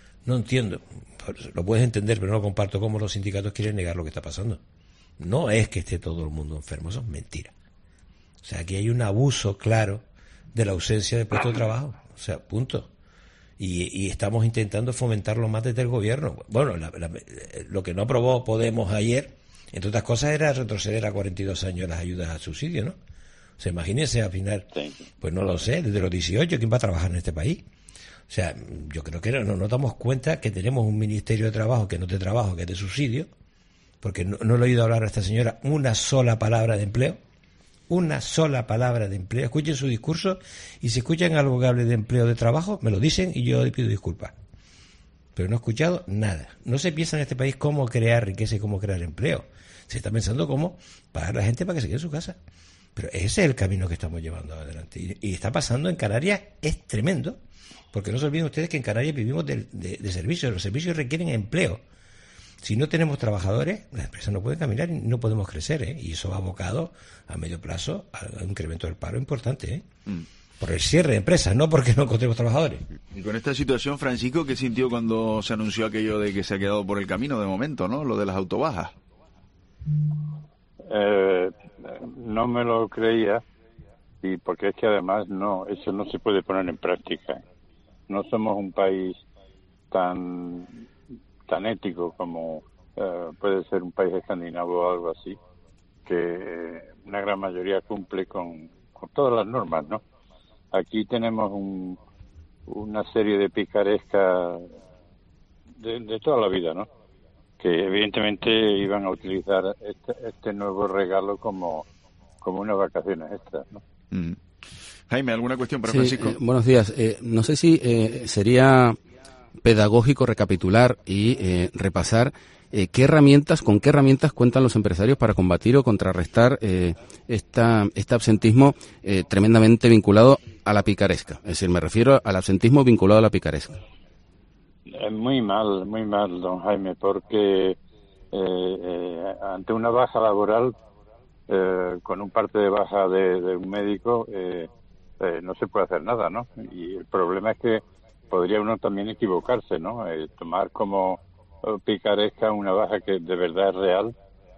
lo puedes entender, pero no comparto cómo los sindicatos quieren negar lo que está pasando. No es que esté todo el mundo enfermo, eso es mentira. O sea, aquí hay un abuso claro de la ausencia de puestos de trabajo. O sea, punto. Y estamos intentando fomentarlo más desde el gobierno. Bueno, lo que no aprobó Podemos ayer, entre otras cosas, era retroceder a 42 años las ayudas al subsidio, ¿no? O sea, imagínense al final, pues no lo sé, desde los 18, ¿quién va a trabajar en este país? O sea, yo creo que no nos damos cuenta que tenemos un Ministerio de Trabajo que no es de trabajo, que es de subsidio, porque no le he oído hablar a esta señora una sola palabra de empleo. Una sola palabra de empleo. Escuchen su discurso y si escuchan algo que hable de empleo, de trabajo, me lo dicen y yo le pido disculpas. Pero no he escuchado nada. No se piensa en este país cómo crear riqueza y cómo crear empleo. Se está pensando cómo pagar a la gente para que se quede en su casa. Pero ese es el camino que estamos llevando adelante. Y está pasando en Canarias, es tremendo. Porque no se olviden ustedes que en Canarias vivimos de servicios. Los servicios requieren empleo. Si no tenemos trabajadores, las empresas no pueden caminar y no podemos crecer, ¿eh? Y eso va abocado a medio plazo a un incremento del paro importante, ¿eh? Por el cierre de empresas, no porque no encontremos trabajadores. Y con esta situación, Francisco, ¿qué sintió cuando se anunció aquello de que se ha quedado por el camino de momento, ¿no? Lo de las autobajas. No me lo creía, y porque es que además eso no se puede poner en práctica. No somos un país tan ético como puede ser un país escandinavo o algo así, que una gran mayoría cumple con todas las normas, ¿no? Aquí tenemos una serie de picarescas de toda la vida, ¿no? Que evidentemente iban a utilizar este nuevo regalo como unas vacaciones extras, ¿no? Jaime, ¿alguna cuestión para sí, Francisco? Buenos días. No sé si sería pedagógico recapitular y repasar con qué herramientas cuentan los empresarios para combatir o contrarrestar este absentismo tremendamente vinculado a la picaresca. Es decir, me refiero al absentismo vinculado a la picaresca. Muy mal, don Jaime, porque ante una baja laboral, con un parte de baja de un médico, no se puede hacer nada, ¿no? Y el problema es que podría uno también equivocarse, ¿no? Tomar como picaresca una baja que de verdad es real,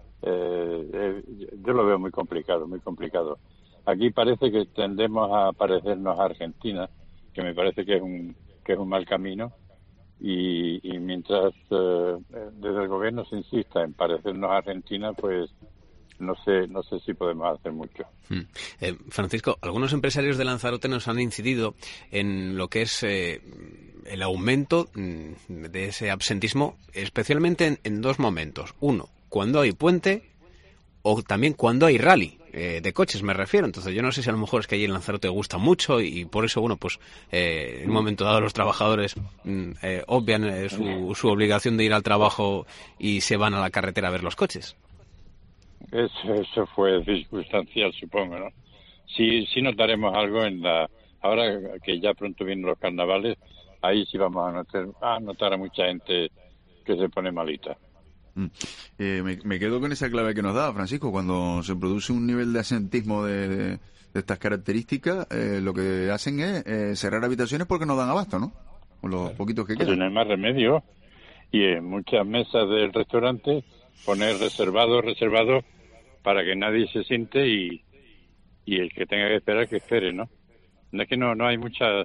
yo lo veo muy complicado, muy complicado. Aquí parece que tendemos a parecernos a Argentina, que me parece que es un mal camino, y mientras desde el gobierno se insista en parecernos a Argentina, pues no sé si podemos hacer mucho. Francisco, algunos empresarios de Lanzarote nos han incidido en lo que es el aumento de ese absentismo, especialmente en dos momentos. Uno, cuando hay puente, o también cuando hay rally de coches, me refiero. Entonces yo no sé si a lo mejor es que allí en Lanzarote gusta mucho y por eso, bueno, pues en un momento dado los trabajadores obvian su obligación de ir al trabajo y se van a la carretera a ver los coches. Eso fue circunstancial, supongo, ¿no? Sí notaremos algo ahora que ya pronto vienen los carnavales, ahí sí vamos a notar a mucha gente que se pone malita. Me quedo con esa clave que nos da Francisco. Cuando se produce un nivel de absentismo de estas características, lo que hacen es cerrar habitaciones porque no dan abasto, ¿no? Con los poquitos que quedan. Pero no hay más remedio. Y en muchas mesas del restaurante poner reservado para que nadie se siente y el que tenga que esperar que espere, ¿no? No es que no hay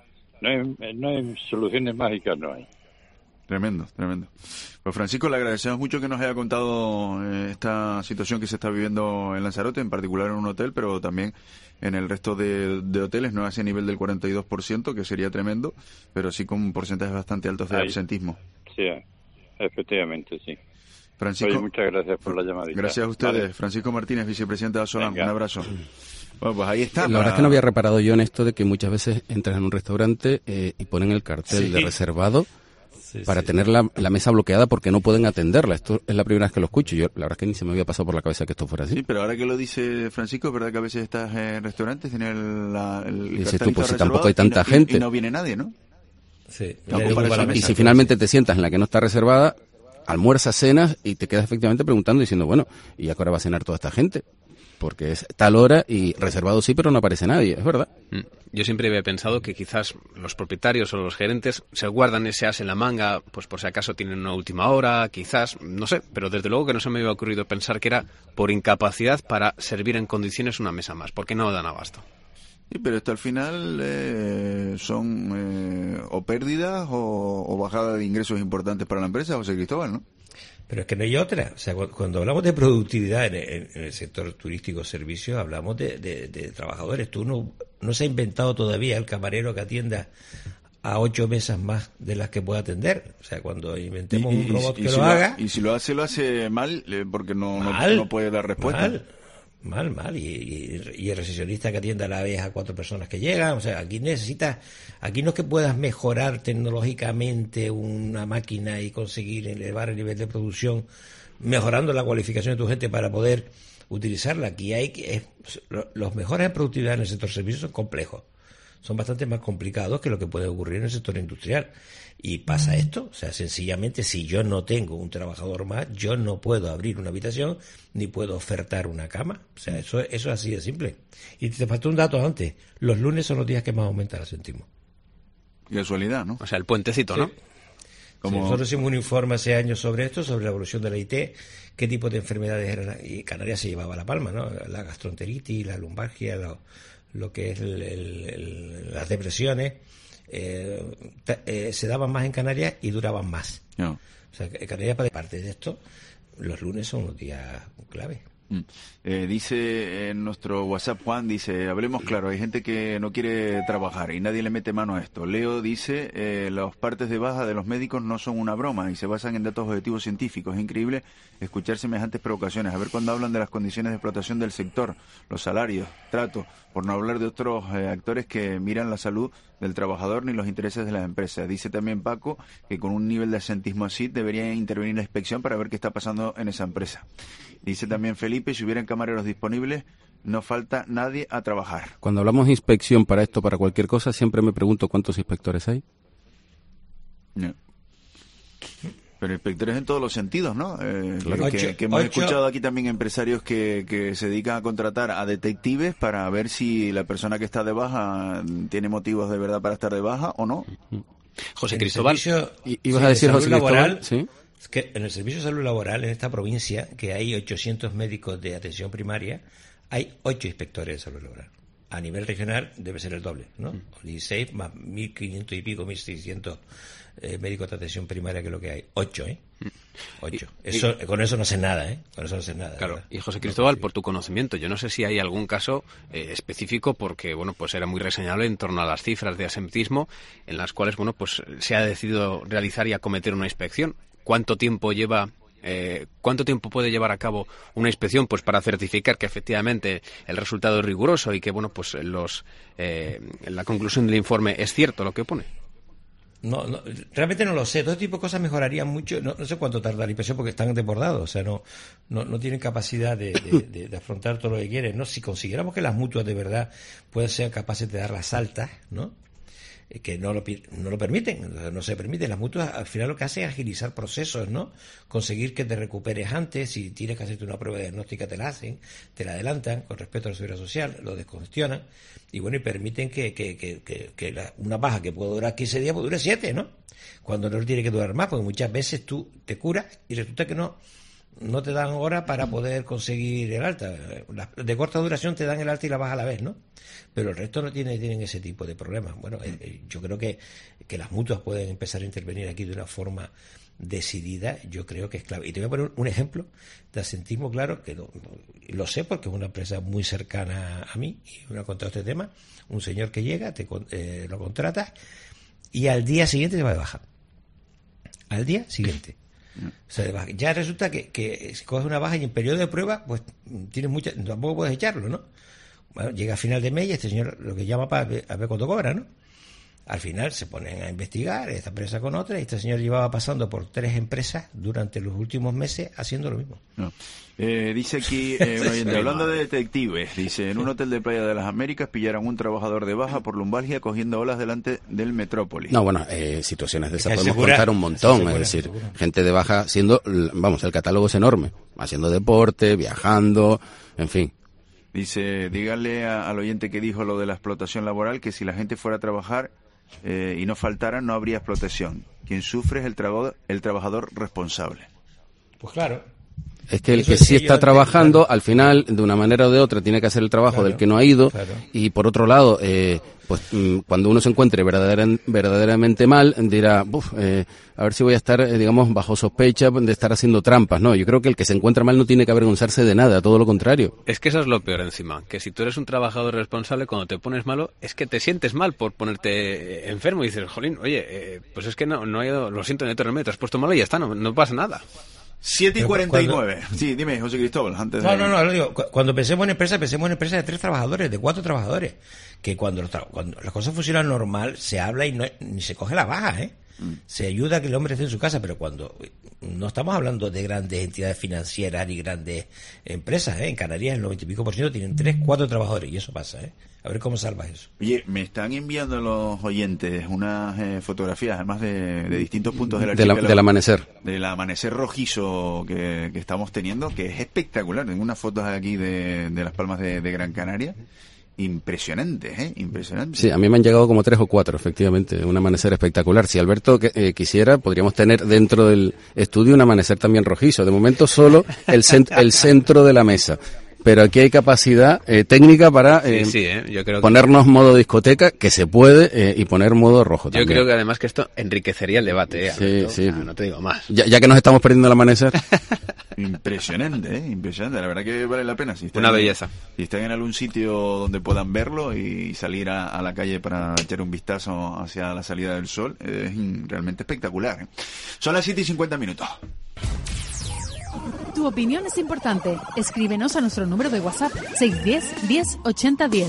no hay soluciones mágicas, no hay. Tremendo. Pues Francisco, le agradecemos mucho que nos haya contado esta situación que se está viviendo en Lanzarote, en particular en un hotel, pero también en el resto de hoteles, no a ese nivel del 42%, que sería tremendo, pero sí con porcentajes bastante altos de absentismo. Sí, efectivamente, sí. Francisco, oye, muchas gracias por la llamadita. Gracias a ustedes. Vale. Francisco Martínez, vicepresidente de Asolam. Un abrazo. Bueno, pues ahí está. La verdad es que no había reparado yo en esto de que muchas veces entras en un restaurante y ponen el cartel de reservado para tener la mesa bloqueada porque no pueden atenderla. Esto es la primera vez que lo escucho. Yo la verdad es que ni se me había pasado por la cabeza que esto fuera así. Sí, pero ahora que lo dice Francisco, es verdad que a veces estás en restaurantes, tienes el dices tú, pues si tampoco hay tanta gente. Y no viene nadie, ¿no? Sí. Y si finalmente te sientas en la que no está reservada, almuerzas, cenas y te quedas efectivamente preguntando, diciendo, bueno, ¿y a qué hora va a cenar toda esta gente? Porque es tal hora y reservado sí, pero no aparece nadie, es verdad. Yo siempre había pensado que quizás los propietarios o los gerentes se guardan ese as en la manga, pues por si acaso tienen una última hora, quizás, no sé, pero desde luego que no se me había ocurrido pensar que era por incapacidad para servir en condiciones una mesa más, porque no dan abasto. Sí, pero esto al final son o pérdidas o bajada de ingresos importantes para la empresa, José Cristóbal, ¿no? Pero es que no hay otra. O sea, cuando hablamos de productividad en el sector turístico servicios, hablamos de trabajadores. Tú no se ha inventado todavía el camarero que atienda a 8 mesas más de las que pueda atender. O sea, cuando inventemos un robot que lo haga... Y si lo hace mal, porque no puede dar respuesta. Mal. Y el recepcionista que atienda a la vez a 4 personas que llegan. O sea, aquí no es que puedas mejorar tecnológicamente una máquina y conseguir elevar el nivel de producción mejorando la cualificación de tu gente para poder utilizarla. Aquí los mejores en productividad en el sector servicios son complejos. son bastante más complicados que lo que puede ocurrir en el sector industrial. Y pasa esto, o sea, sencillamente si yo no tengo un trabajador más, yo no puedo abrir una habitación ni puedo ofertar una cama. O sea, eso es así de simple. Y te faltó un dato antes, los lunes son los días que más aumenta el absentismo. Casualidad, ¿no? O sea, el puentecito, ¿no? Sí. Sí, nosotros hicimos un informe hace años sobre esto, sobre la evolución de la IT, qué tipo de enfermedades eran, y Canarias se llevaba la palma, ¿no? La gastroenteritis, la lumbalgia, lo que es las depresiones, se daban más en Canarias y duraban más. No. O sea, Canarias, parte de esto, los lunes son unos días clave. Dice en nuestro WhatsApp Juan, dice, hablemos claro, hay gente que no quiere trabajar y nadie le mete mano a esto. Leo dice, las partes de baja de los médicos no son una broma y se basan en datos objetivos científicos. Es increíble escuchar semejantes provocaciones. A ver cuando hablan de las condiciones de explotación del sector, los salarios, trato, por no hablar de otros actores que miran la salud del trabajador ni los intereses de las empresas. Dice también Paco que con un nivel de absentismo así debería intervenir la inspección para ver qué está pasando en esa empresa. Dice también Felipe, si hubieran camareros disponibles, no falta nadie a trabajar. Cuando hablamos de inspección para esto, para cualquier cosa, siempre me pregunto cuántos inspectores hay. No. Pero inspectores en todos los sentidos, ¿no? Claro. Que hemos escuchado aquí también empresarios que se dedican a contratar a detectives para ver si la persona que está de baja tiene motivos de verdad para estar de baja o no. José Cristóbal, ibas a decir, José Cristóbal, ¿sí? Es que en el servicio de salud laboral en esta provincia, que hay 800 médicos de atención primaria, hay 8 inspectores de salud laboral. A nivel regional debe ser el doble, ¿no? 16 más 1.500 y pico, 1.600 médicos de atención primaria, que es lo que hay. 8, ¿eh? 8. Con eso no sé nada, ¿eh? Con eso no sé nada. Claro. Y José Cristóbal, por tu conocimiento, yo no sé si hay algún caso específico, porque, bueno, pues era muy reseñable en torno a las cifras de absentismo, en las cuales, bueno, pues se ha decidido realizar y acometer una inspección. ¿Cuánto tiempo puede llevar a cabo una inspección, pues para certificar que efectivamente el resultado es riguroso y que, bueno, pues la conclusión del informe es cierto lo que pone? No, realmente no lo sé. Todo este tipo de cosas mejorarían mucho. No sé cuánto tarda la inspección porque están desbordados. O sea, no tienen capacidad de afrontar todo lo que quieren, ¿no? Si consiguiéramos que las mutuas de verdad puedan ser capaces de dar las altas, ¿no? Que no lo permiten, no se permiten. Las mutuas al final lo que hacen es agilizar procesos, ¿no? Conseguir que te recuperes antes. Si tienes que hacerte una prueba diagnóstica, te la hacen, te la adelantan con respecto a la seguridad social, lo descongestionan y bueno, y permiten que una baja que puede durar 15 días, pues dure 7, ¿no? Cuando no tiene que durar más, porque muchas veces tú te curas y resulta que no te dan hora para poder conseguir el alta. De corta duración te dan el alta y la baja a la vez, ¿no? Pero el resto no tienen ese tipo de problemas. Bueno, yo creo que las mutuas pueden empezar a intervenir aquí de una forma decidida. Yo creo que es clave. Y te voy a poner un ejemplo de absentismo, claro, que lo sé porque es una empresa muy cercana a mí y me ha contado este tema. Un señor que llega, lo contratas y al día siguiente te va de baja. Al día siguiente. O sea, ya resulta que si coges una baja y en periodo de prueba, pues tampoco puedes echarlo, ¿no? Bueno, llega a final de mes y este señor lo que llama para ver cuánto cobra, ¿no? Al final se ponen a investigar esta empresa con otra y este señor llevaba pasando por 3 empresas durante los últimos meses haciendo lo mismo. No. Dice aquí, hablando de detectives, dice, en un hotel de Playa de las Américas pillaron un trabajador de baja por lumbalgia cogiendo olas delante del Metrópolis. No, bueno, situaciones de esas podemos contar un montón, es decir, gente de baja siendo, vamos, el catálogo es enorme, haciendo deporte, viajando, en fin. Dice, dígale al oyente que dijo lo de la explotación laboral, que si la gente fuera a trabajar y no faltara, no habría explotación. Quien sufre es el trabajador responsable. Pues claro. Es que el que sí está trabajando, al final, de una manera o de otra, tiene que hacer el trabajo del que no ha ido. Claro. Y por otro lado, pues cuando uno se encuentre verdaderamente mal, dirá, a ver si voy a estar, digamos, bajo sospecha de estar haciendo trampas. No, yo creo que el que se encuentra mal no tiene que avergonzarse de nada, todo lo contrario. Es que eso es lo peor encima, que si tú eres un trabajador responsable, cuando te pones malo, es que te sientes mal por ponerte enfermo y dices, jolín, oye, pues es que no he ido, lo siento, no he remedio, te has puesto malo y ya está, no pasa nada. 7:49. Sí, dime, José Cristóbal. Antes de... No, lo digo. Cuando pensemos en empresa de 3 trabajadores, de 4 trabajadores. Que cuando las cosas funcionan normal, se habla y ni se coge la baja, ¿eh? Se ayuda a que el hombre esté en su casa, pero cuando no estamos hablando de grandes entidades financieras ni grandes empresas, en Canarias el 90 y pico % tienen 3, 4 trabajadores, y eso pasa, A ver cómo salvas eso. Oye, me están enviando los oyentes unas fotografías, además de distintos puntos del del amanecer. Del amanecer rojizo que estamos teniendo, que es espectacular. Tengo unas fotos aquí de las Palmas de Gran Canaria. Impresionante, impresionante. Sí, a mí me han llegado como 3 o 4, efectivamente, un amanecer espectacular. Si Alberto quisiera, podríamos tener dentro del estudio un amanecer también rojizo. De momento solo el centro de la mesa. Pero aquí hay capacidad técnica para yo creo ponernos modo discoteca, que se puede, y poner modo rojo también. Yo creo que además que esto enriquecería el debate, Alberto. Sí. No te digo más. Ya que nos estamos perdiendo el amanecer. Impresionante, impresionante. La verdad que vale la pena. Si Una belleza. Si están en algún sitio donde puedan verlo y salir a la calle para echar un vistazo hacia la salida del sol, es realmente espectacular. Son las 7:50. Tu opinión es importante. Escríbenos a nuestro número de WhatsApp 610 10 80 10.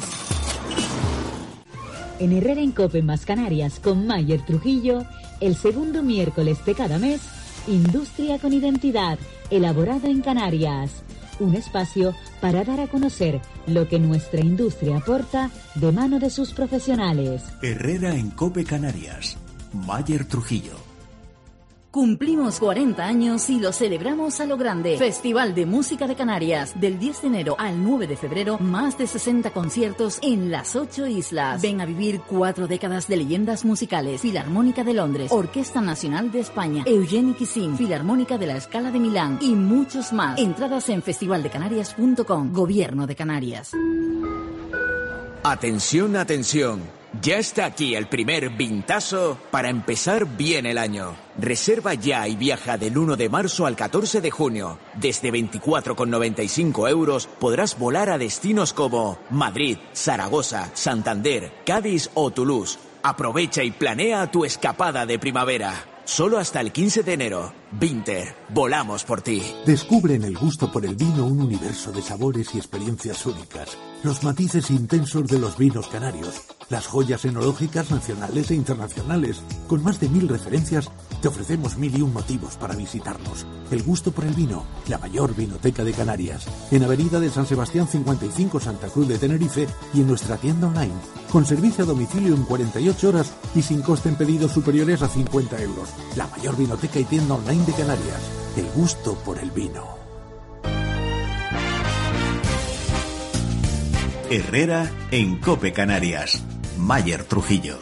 En Herrera en Cope más Canarias con Mayer Trujillo, el segundo miércoles de cada mes, Industria con Identidad, elaborada en Canarias. Un espacio para dar a conocer lo que nuestra industria aporta de mano de sus profesionales. Herrera en Cope Canarias. Mayer Trujillo. Cumplimos 40 años y lo celebramos a lo grande. Festival de Música de Canarias. Del 10 de enero al 9 de febrero, más de 60 conciertos en las 8 islas. Ven a vivir 4 décadas de leyendas musicales. Filarmónica de Londres, Orquesta Nacional de España, Eugeni Kissin, Filarmónica de la Scala de Milán y muchos más. Entradas en festivaldecanarias.com. Gobierno de Canarias. Atención, atención. Ya está aquí el primer vintazo para empezar bien el año. Reserva ya y viaja del 1 de marzo al 14 de junio. Desde 24,95 € podrás volar a destinos como Madrid, Zaragoza, Santander, Cádiz o Toulouse. Aprovecha y planea tu escapada de primavera. Solo hasta el 15 de enero. Vinter, volamos por ti. Descubre en el gusto por el vino un universo de sabores y experiencias únicas. Los matices intensos de los vinos canarios. Las joyas enológicas nacionales e internacionales. Con más de 1000 referencias, te ofrecemos 1001 motivos para visitarnos. El gusto por el vino, la mayor vinoteca de Canarias. En Avenida de San Sebastián 55, Santa Cruz de Tenerife, y en nuestra tienda online. Con servicio a domicilio en 48 horas y sin coste en pedidos superiores a 50 €. La mayor vinoteca y tienda online de Canarias. El gusto por el vino. Herrera en Cope Canarias. Mayer Trujillo.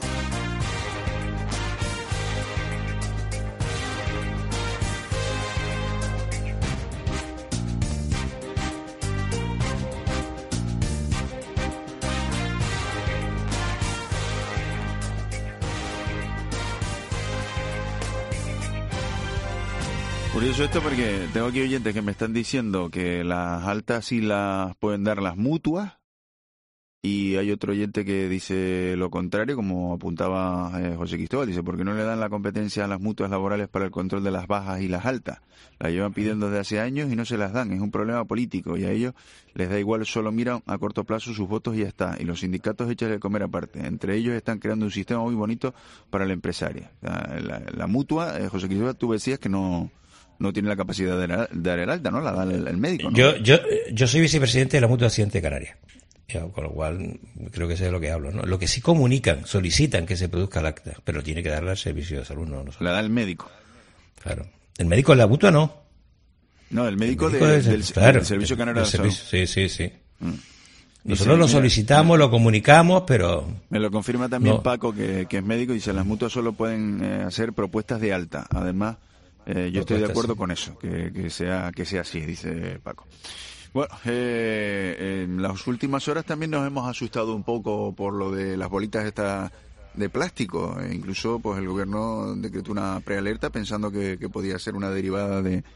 Curioso esto porque tengo aquí oyentes que me están diciendo que las altas sí las pueden dar las mutuas, y hay otro oyente que dice lo contrario, como apuntaba José Cristóbal. Dice, ¿por qué no le dan la competencia a las mutuas laborales para el control de las bajas y las altas? Las llevan pidiendo desde hace años y no se las dan. Es un problema político y a ellos les da igual, solo miran a corto plazo sus votos y ya está. Y los sindicatos echan de comer aparte. Entre ellos están creando un sistema muy bonito para la empresaria. La mutua, José Cristóbal, tú decías que no tiene la capacidad de dar el alta, ¿no? La da el médico, ¿no? Yo soy vicepresidente de la Mutua Accidente Canaria. Con lo cual, creo que sé de lo que hablo, ¿no? Lo que sí comunican, solicitan que se produzca el acta, pero tiene que darle al servicio de salud, no. La da el médico. Claro. ¿El médico en la mutua no? No, el médico del Servicio Canario de Salud. Sí. Nosotros lo solicitamos, lo comunicamos, pero... Me lo confirma también Paco, que es médico, y dice, las mutuas solo pueden hacer propuestas de alta. Además, yo estoy de acuerdo con eso, que sea así, dice Paco. Bueno, en las últimas horas también nos hemos asustado un poco por lo de las bolitas estas de plástico. Incluso pues el gobierno decretó una prealerta pensando que podía ser una derivada de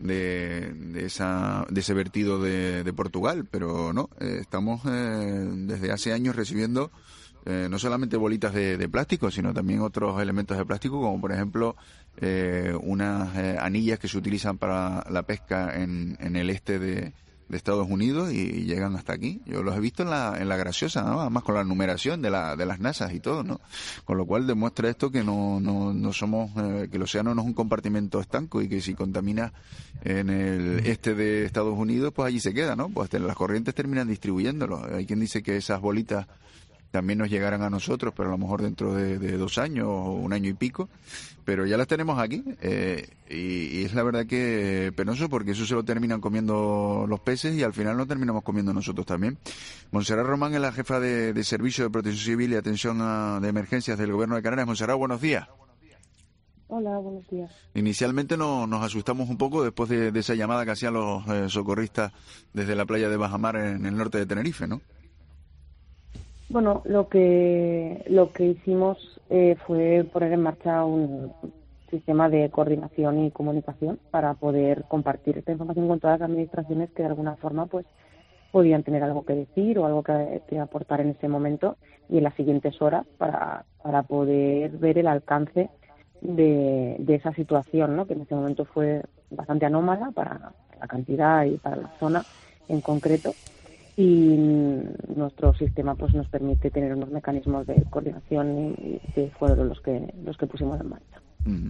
ese vertido de Portugal, pero no, estamos desde hace años recibiendo no solamente bolitas de plástico, sino también otros elementos de plástico, como por ejemplo unas anillas que se utilizan para la pesca en el este de Estados Unidos y llegan hasta aquí. Yo los he visto en la Graciosa, ¿no? Además con la numeración de las NASAs y todo, ¿no? Con lo cual demuestra esto que no somos, que el océano no es un compartimento estanco y que si contamina en el este de Estados Unidos, pues allí se queda, ¿no? Pues las corrientes terminan distribuyéndolo. Hay quien dice que esas bolitas también nos llegarán a nosotros, pero a lo mejor dentro de 2 años o 1 año y pico, pero ya las tenemos aquí, y es la verdad que penoso, porque eso se lo terminan comiendo los peces y al final lo terminamos comiendo nosotros también. Montserrat Román es la jefa de Servicio de Protección Civil y Atención de Emergencias del Gobierno de Canarias. Montserrat, buenos días. Hola, buenos días. Inicialmente nos asustamos un poco después de esa llamada que hacían los socorristas desde la playa de Bajamar en el norte de Tenerife, ¿no? Bueno, lo que hicimos fue poner en marcha un sistema de coordinación y comunicación para poder compartir esta información con todas las administraciones que de alguna forma pues podían tener algo que decir o algo que aportar en ese momento, y en las siguientes horas para poder ver el alcance de esa situación, ¿no? Que en ese momento fue bastante anómala para la cantidad y para la zona en concreto. Y nuestro sistema pues nos permite tener unos mecanismos de coordinación y que fueron los que pusimos en marcha.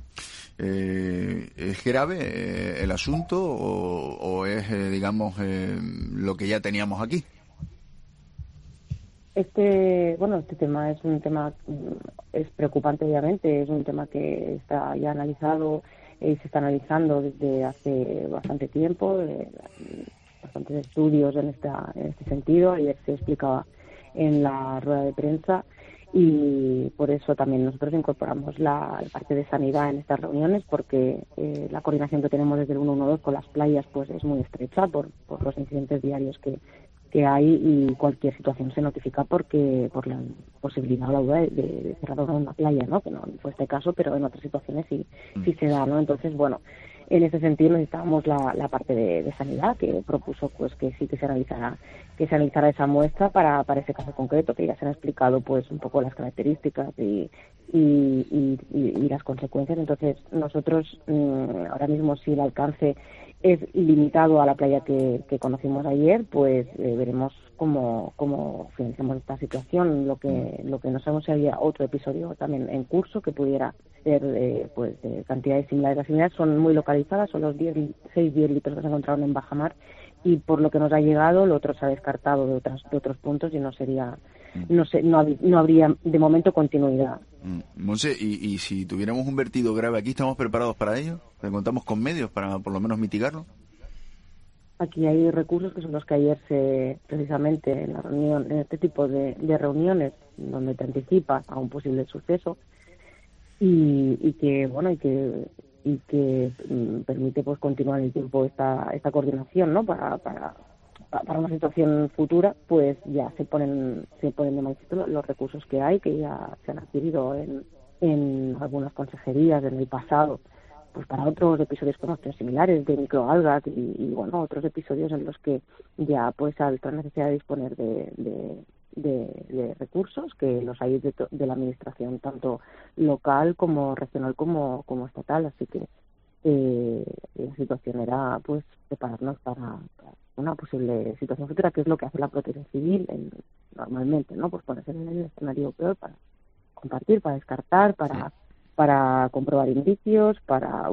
¿Es grave el asunto o es, digamos, lo que ya teníamos aquí? Este tema es un tema, es preocupante obviamente, es un tema que está ya analizado y se está analizando desde hace bastante tiempo, bastantes estudios en este sentido. Ayer se explicaba en la rueda de prensa y por eso también nosotros incorporamos la parte de sanidad en estas reuniones, porque la coordinación que tenemos desde el 112 con las playas pues es muy estrecha por los incidentes diarios que hay, y cualquier situación se notifica por la posibilidad o la duda de cerrar una playa, ¿no? Que no fue este caso, pero en otras situaciones sí se da, ¿no? Entonces, bueno, en ese sentido necesitábamos la parte de sanidad, que propuso pues que sí que se analizara esa muestra para ese caso concreto, que ya se han explicado pues un poco las características y las consecuencias. Entonces nosotros ahora mismo, si el alcance es limitado a la playa que conocimos ayer, pues veremos cómo finalizamos esta situación. Lo que no sabemos si había otro episodio también en curso que pudiera ser de cantidades similares. Las similares son muy localizadas, son los 6-10 litros que se encontraron en Bajamar, y por lo que nos ha llegado, lo otro se ha descartado de otros puntos y no habría de momento continuidad. Monse, y si tuviéramos un vertido grave aquí, ¿estamos preparados para ello? ¿Contamos con medios para por lo menos mitigarlo? Aquí hay recursos que son los que ayer precisamente en este tipo de reuniones donde te anticipas a un posible suceso y que permite pues continuar en el tiempo esta coordinación, ¿no? Para una situación futura, pues ya se ponen de manifiesto los recursos que hay, que ya se han adquirido en algunas consejerías en el pasado, pues para otros episodios similares de microalgas y otros episodios en los que ya pues ha habido la necesidad de disponer de recursos, que los hay de la administración tanto local como regional como estatal. Así que la situación era pues prepararnos para una posible situación futura, que es lo que hace la Protección Civil normalmente, ¿no? Pues ponerse en el escenario peor para compartir, para descartar, para comprobar indicios, para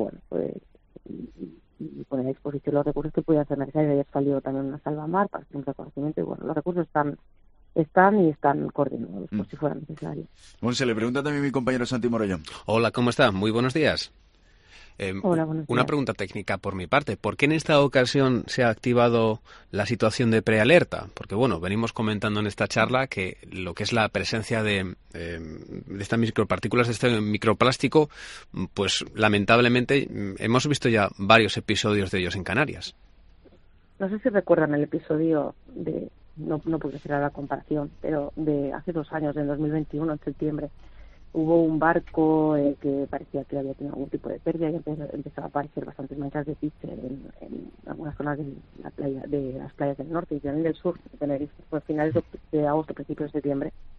y poner a disposición los recursos que pudieran ser necesarios. Ayer salió también una salvamar para hacer un reconocimiento, y los recursos están coordinados por si fuera necesario. Bueno, se le pregunta también mi compañero Santi Morollón. Hola, ¿cómo está? Muy buenos días. Hola, buenos días. Una pregunta técnica por mi parte. ¿Por qué en esta ocasión se ha activado la situación de prealerta? Porque, venimos comentando en esta charla que lo que es la presencia de estas micropartículas, de este microplástico, pues lamentablemente hemos visto ya varios episodios de ellos en Canarias. No sé si recuerdan el episodio no puedo hacer la comparación, pero de hace 2 años, en 2021, en septiembre, hubo un barco que parecía que había tenido algún tipo de pérdida y empezaba a aparecer bastantes manchas de píxel en algunas zonas de las playas del norte y también del sur de Tenerife. Fue finales de agosto, principios de septiembre,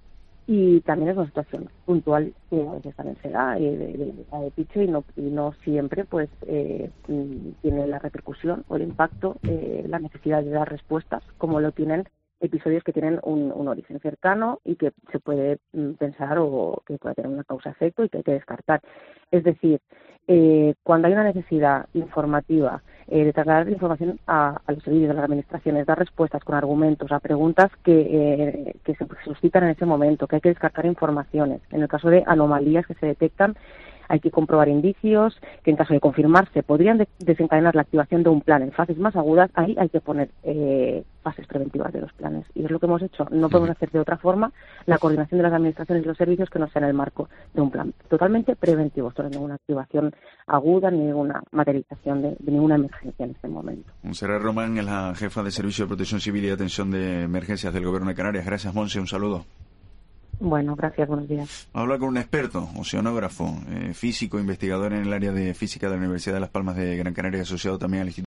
y también es una situación puntual que a veces también se da de picho y no siempre pues tiene la repercusión o el impacto, la necesidad de dar respuestas como lo tienen episodios que tienen un origen cercano y que se puede pensar o que puede tener una causa-efecto y que hay que descartar. Es decir, cuando hay una necesidad informativa de trasladar información a los servicios de las administraciones, dar respuestas con argumentos a preguntas que se suscitan en ese momento, que hay que descartar informaciones. En el caso de anomalías que se detectan, hay que comprobar indicios que en caso de confirmarse podrían desencadenar la activación de un plan en fases más agudas. Ahí hay que poner fases preventivas de los planes y es lo que hemos hecho. No podemos hacer de otra forma la coordinación de las administraciones y los servicios que no sea en el marco de un plan totalmente preventivo. Esto no es ninguna activación aguda ni ninguna materialización de ninguna emergencia en este momento. Montserrat Román es la jefa de Servicio de Protección Civil y Atención de Emergencias del Gobierno de Canarias. Gracias, Monse, un saludo. Bueno, gracias, buenos días. Vamos a hablar con un experto, oceanógrafo, físico, investigador en el área de física de la Universidad de Las Palmas de Gran Canaria, asociado también al Instituto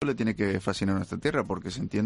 le tiene que fascinar nuestra tierra, porque se entiende